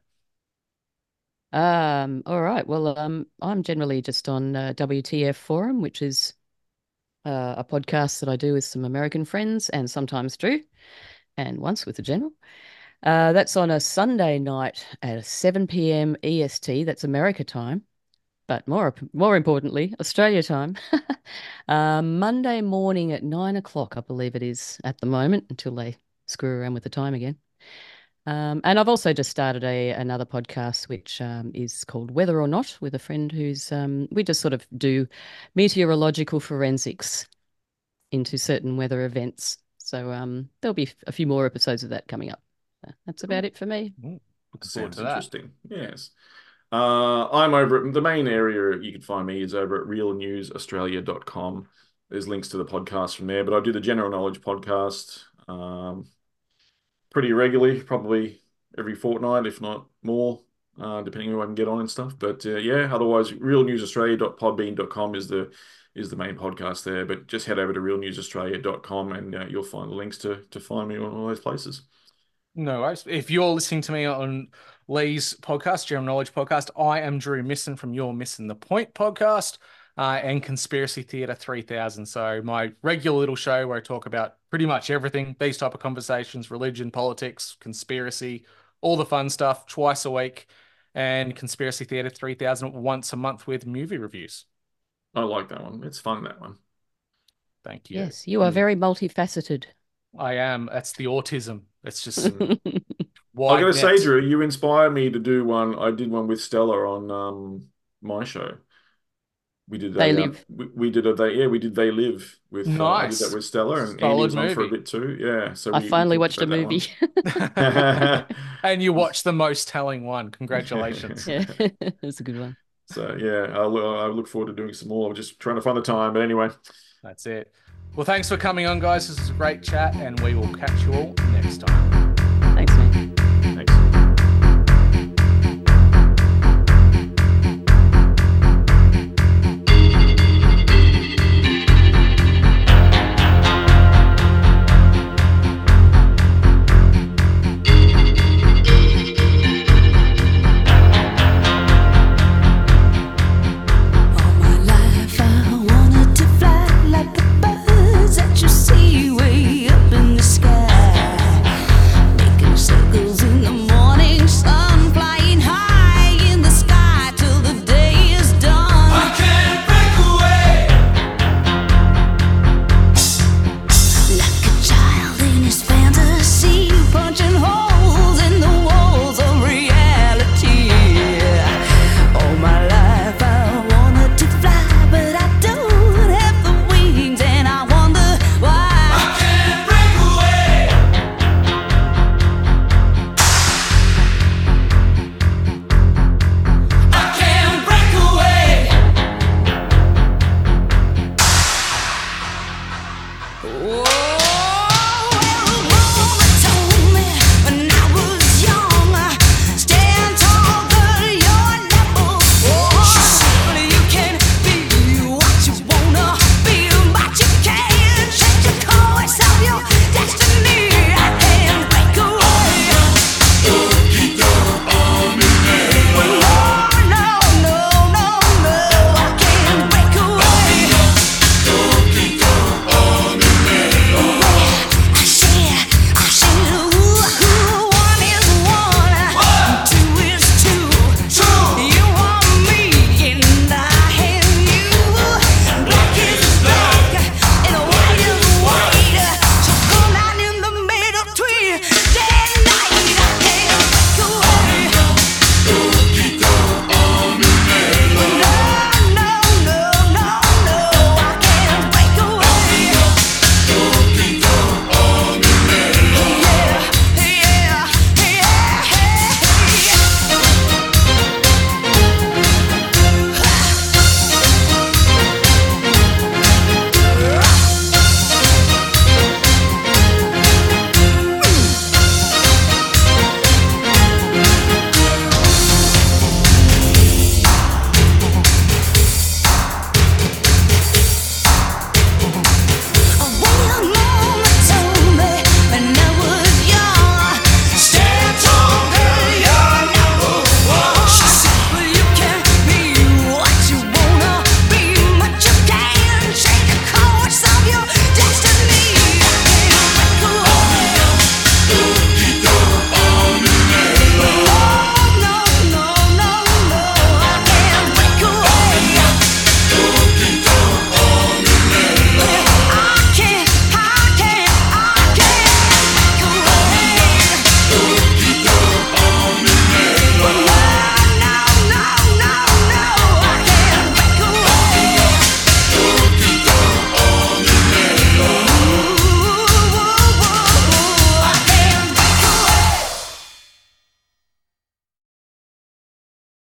Um, all right. Well, um, I'm generally just on uh, W T F Forum, which is uh, a podcast that I do with some American friends and sometimes Drew, and once with the General. Uh, that's on a Sunday night at seven p m E S T. That's America time, but more more importantly, Australia time. uh, Monday morning at nine o'clock, I believe it is at the moment, until they screw around with the time again. Um, and I've also just started a another podcast which um, is called Whether or Not with a friend who's um, we just sort of do meteorological forensics into certain weather events. So um, there'll be a few more episodes of that coming up. Uh, That's about Cool. it for me. Ooh, looking forward Sounds to that. interesting. Yes. Uh, I'm over at the main area you can find me is over at real news australia dot com. There's links to the podcast from there, but I do the general knowledge podcast um, pretty regularly, probably every fortnight, if not more, uh, depending on who I can get on and stuff. But uh, yeah, otherwise, real news australia dot podbean dot com is the is the main podcast there. But just head over to real news australia dot com and uh, you'll find the links to to find me on all those places. No worries. If you're listening to me on Lee's podcast, General Knowledge Podcast, I am Drew Misson from Your Missing the Point podcast uh, and Conspiracy Theatre three thousand. So my regular little show where I talk about pretty much everything, these type of conversations, religion, politics, conspiracy, all the fun stuff, twice a week, and Conspiracy Theatre three thousand once a month with movie reviews. I like that one. It's fun, that one. Thank you. Yes, you are Mm. very multifaceted. I am. That's the autism. It's just I wide gotta say, net. Drew, you inspired me to do one. I did one with Stella on um my show. We did They a uh, live. we, we did a they yeah we did They Live with uh, I did that Nice. with Stella, and Andy Solid was on for a movie. bit too. Yeah, so I we we finally talked watched a about that movie. one. And you watched the most telling one. Congratulations. Yeah, it's a good one. So yeah, I'll, I look forward to doing some more. I'm just trying to find the time, but anyway. That's it. Well, thanks for coming on, guys. This is a great chat, and we will catch you all next time.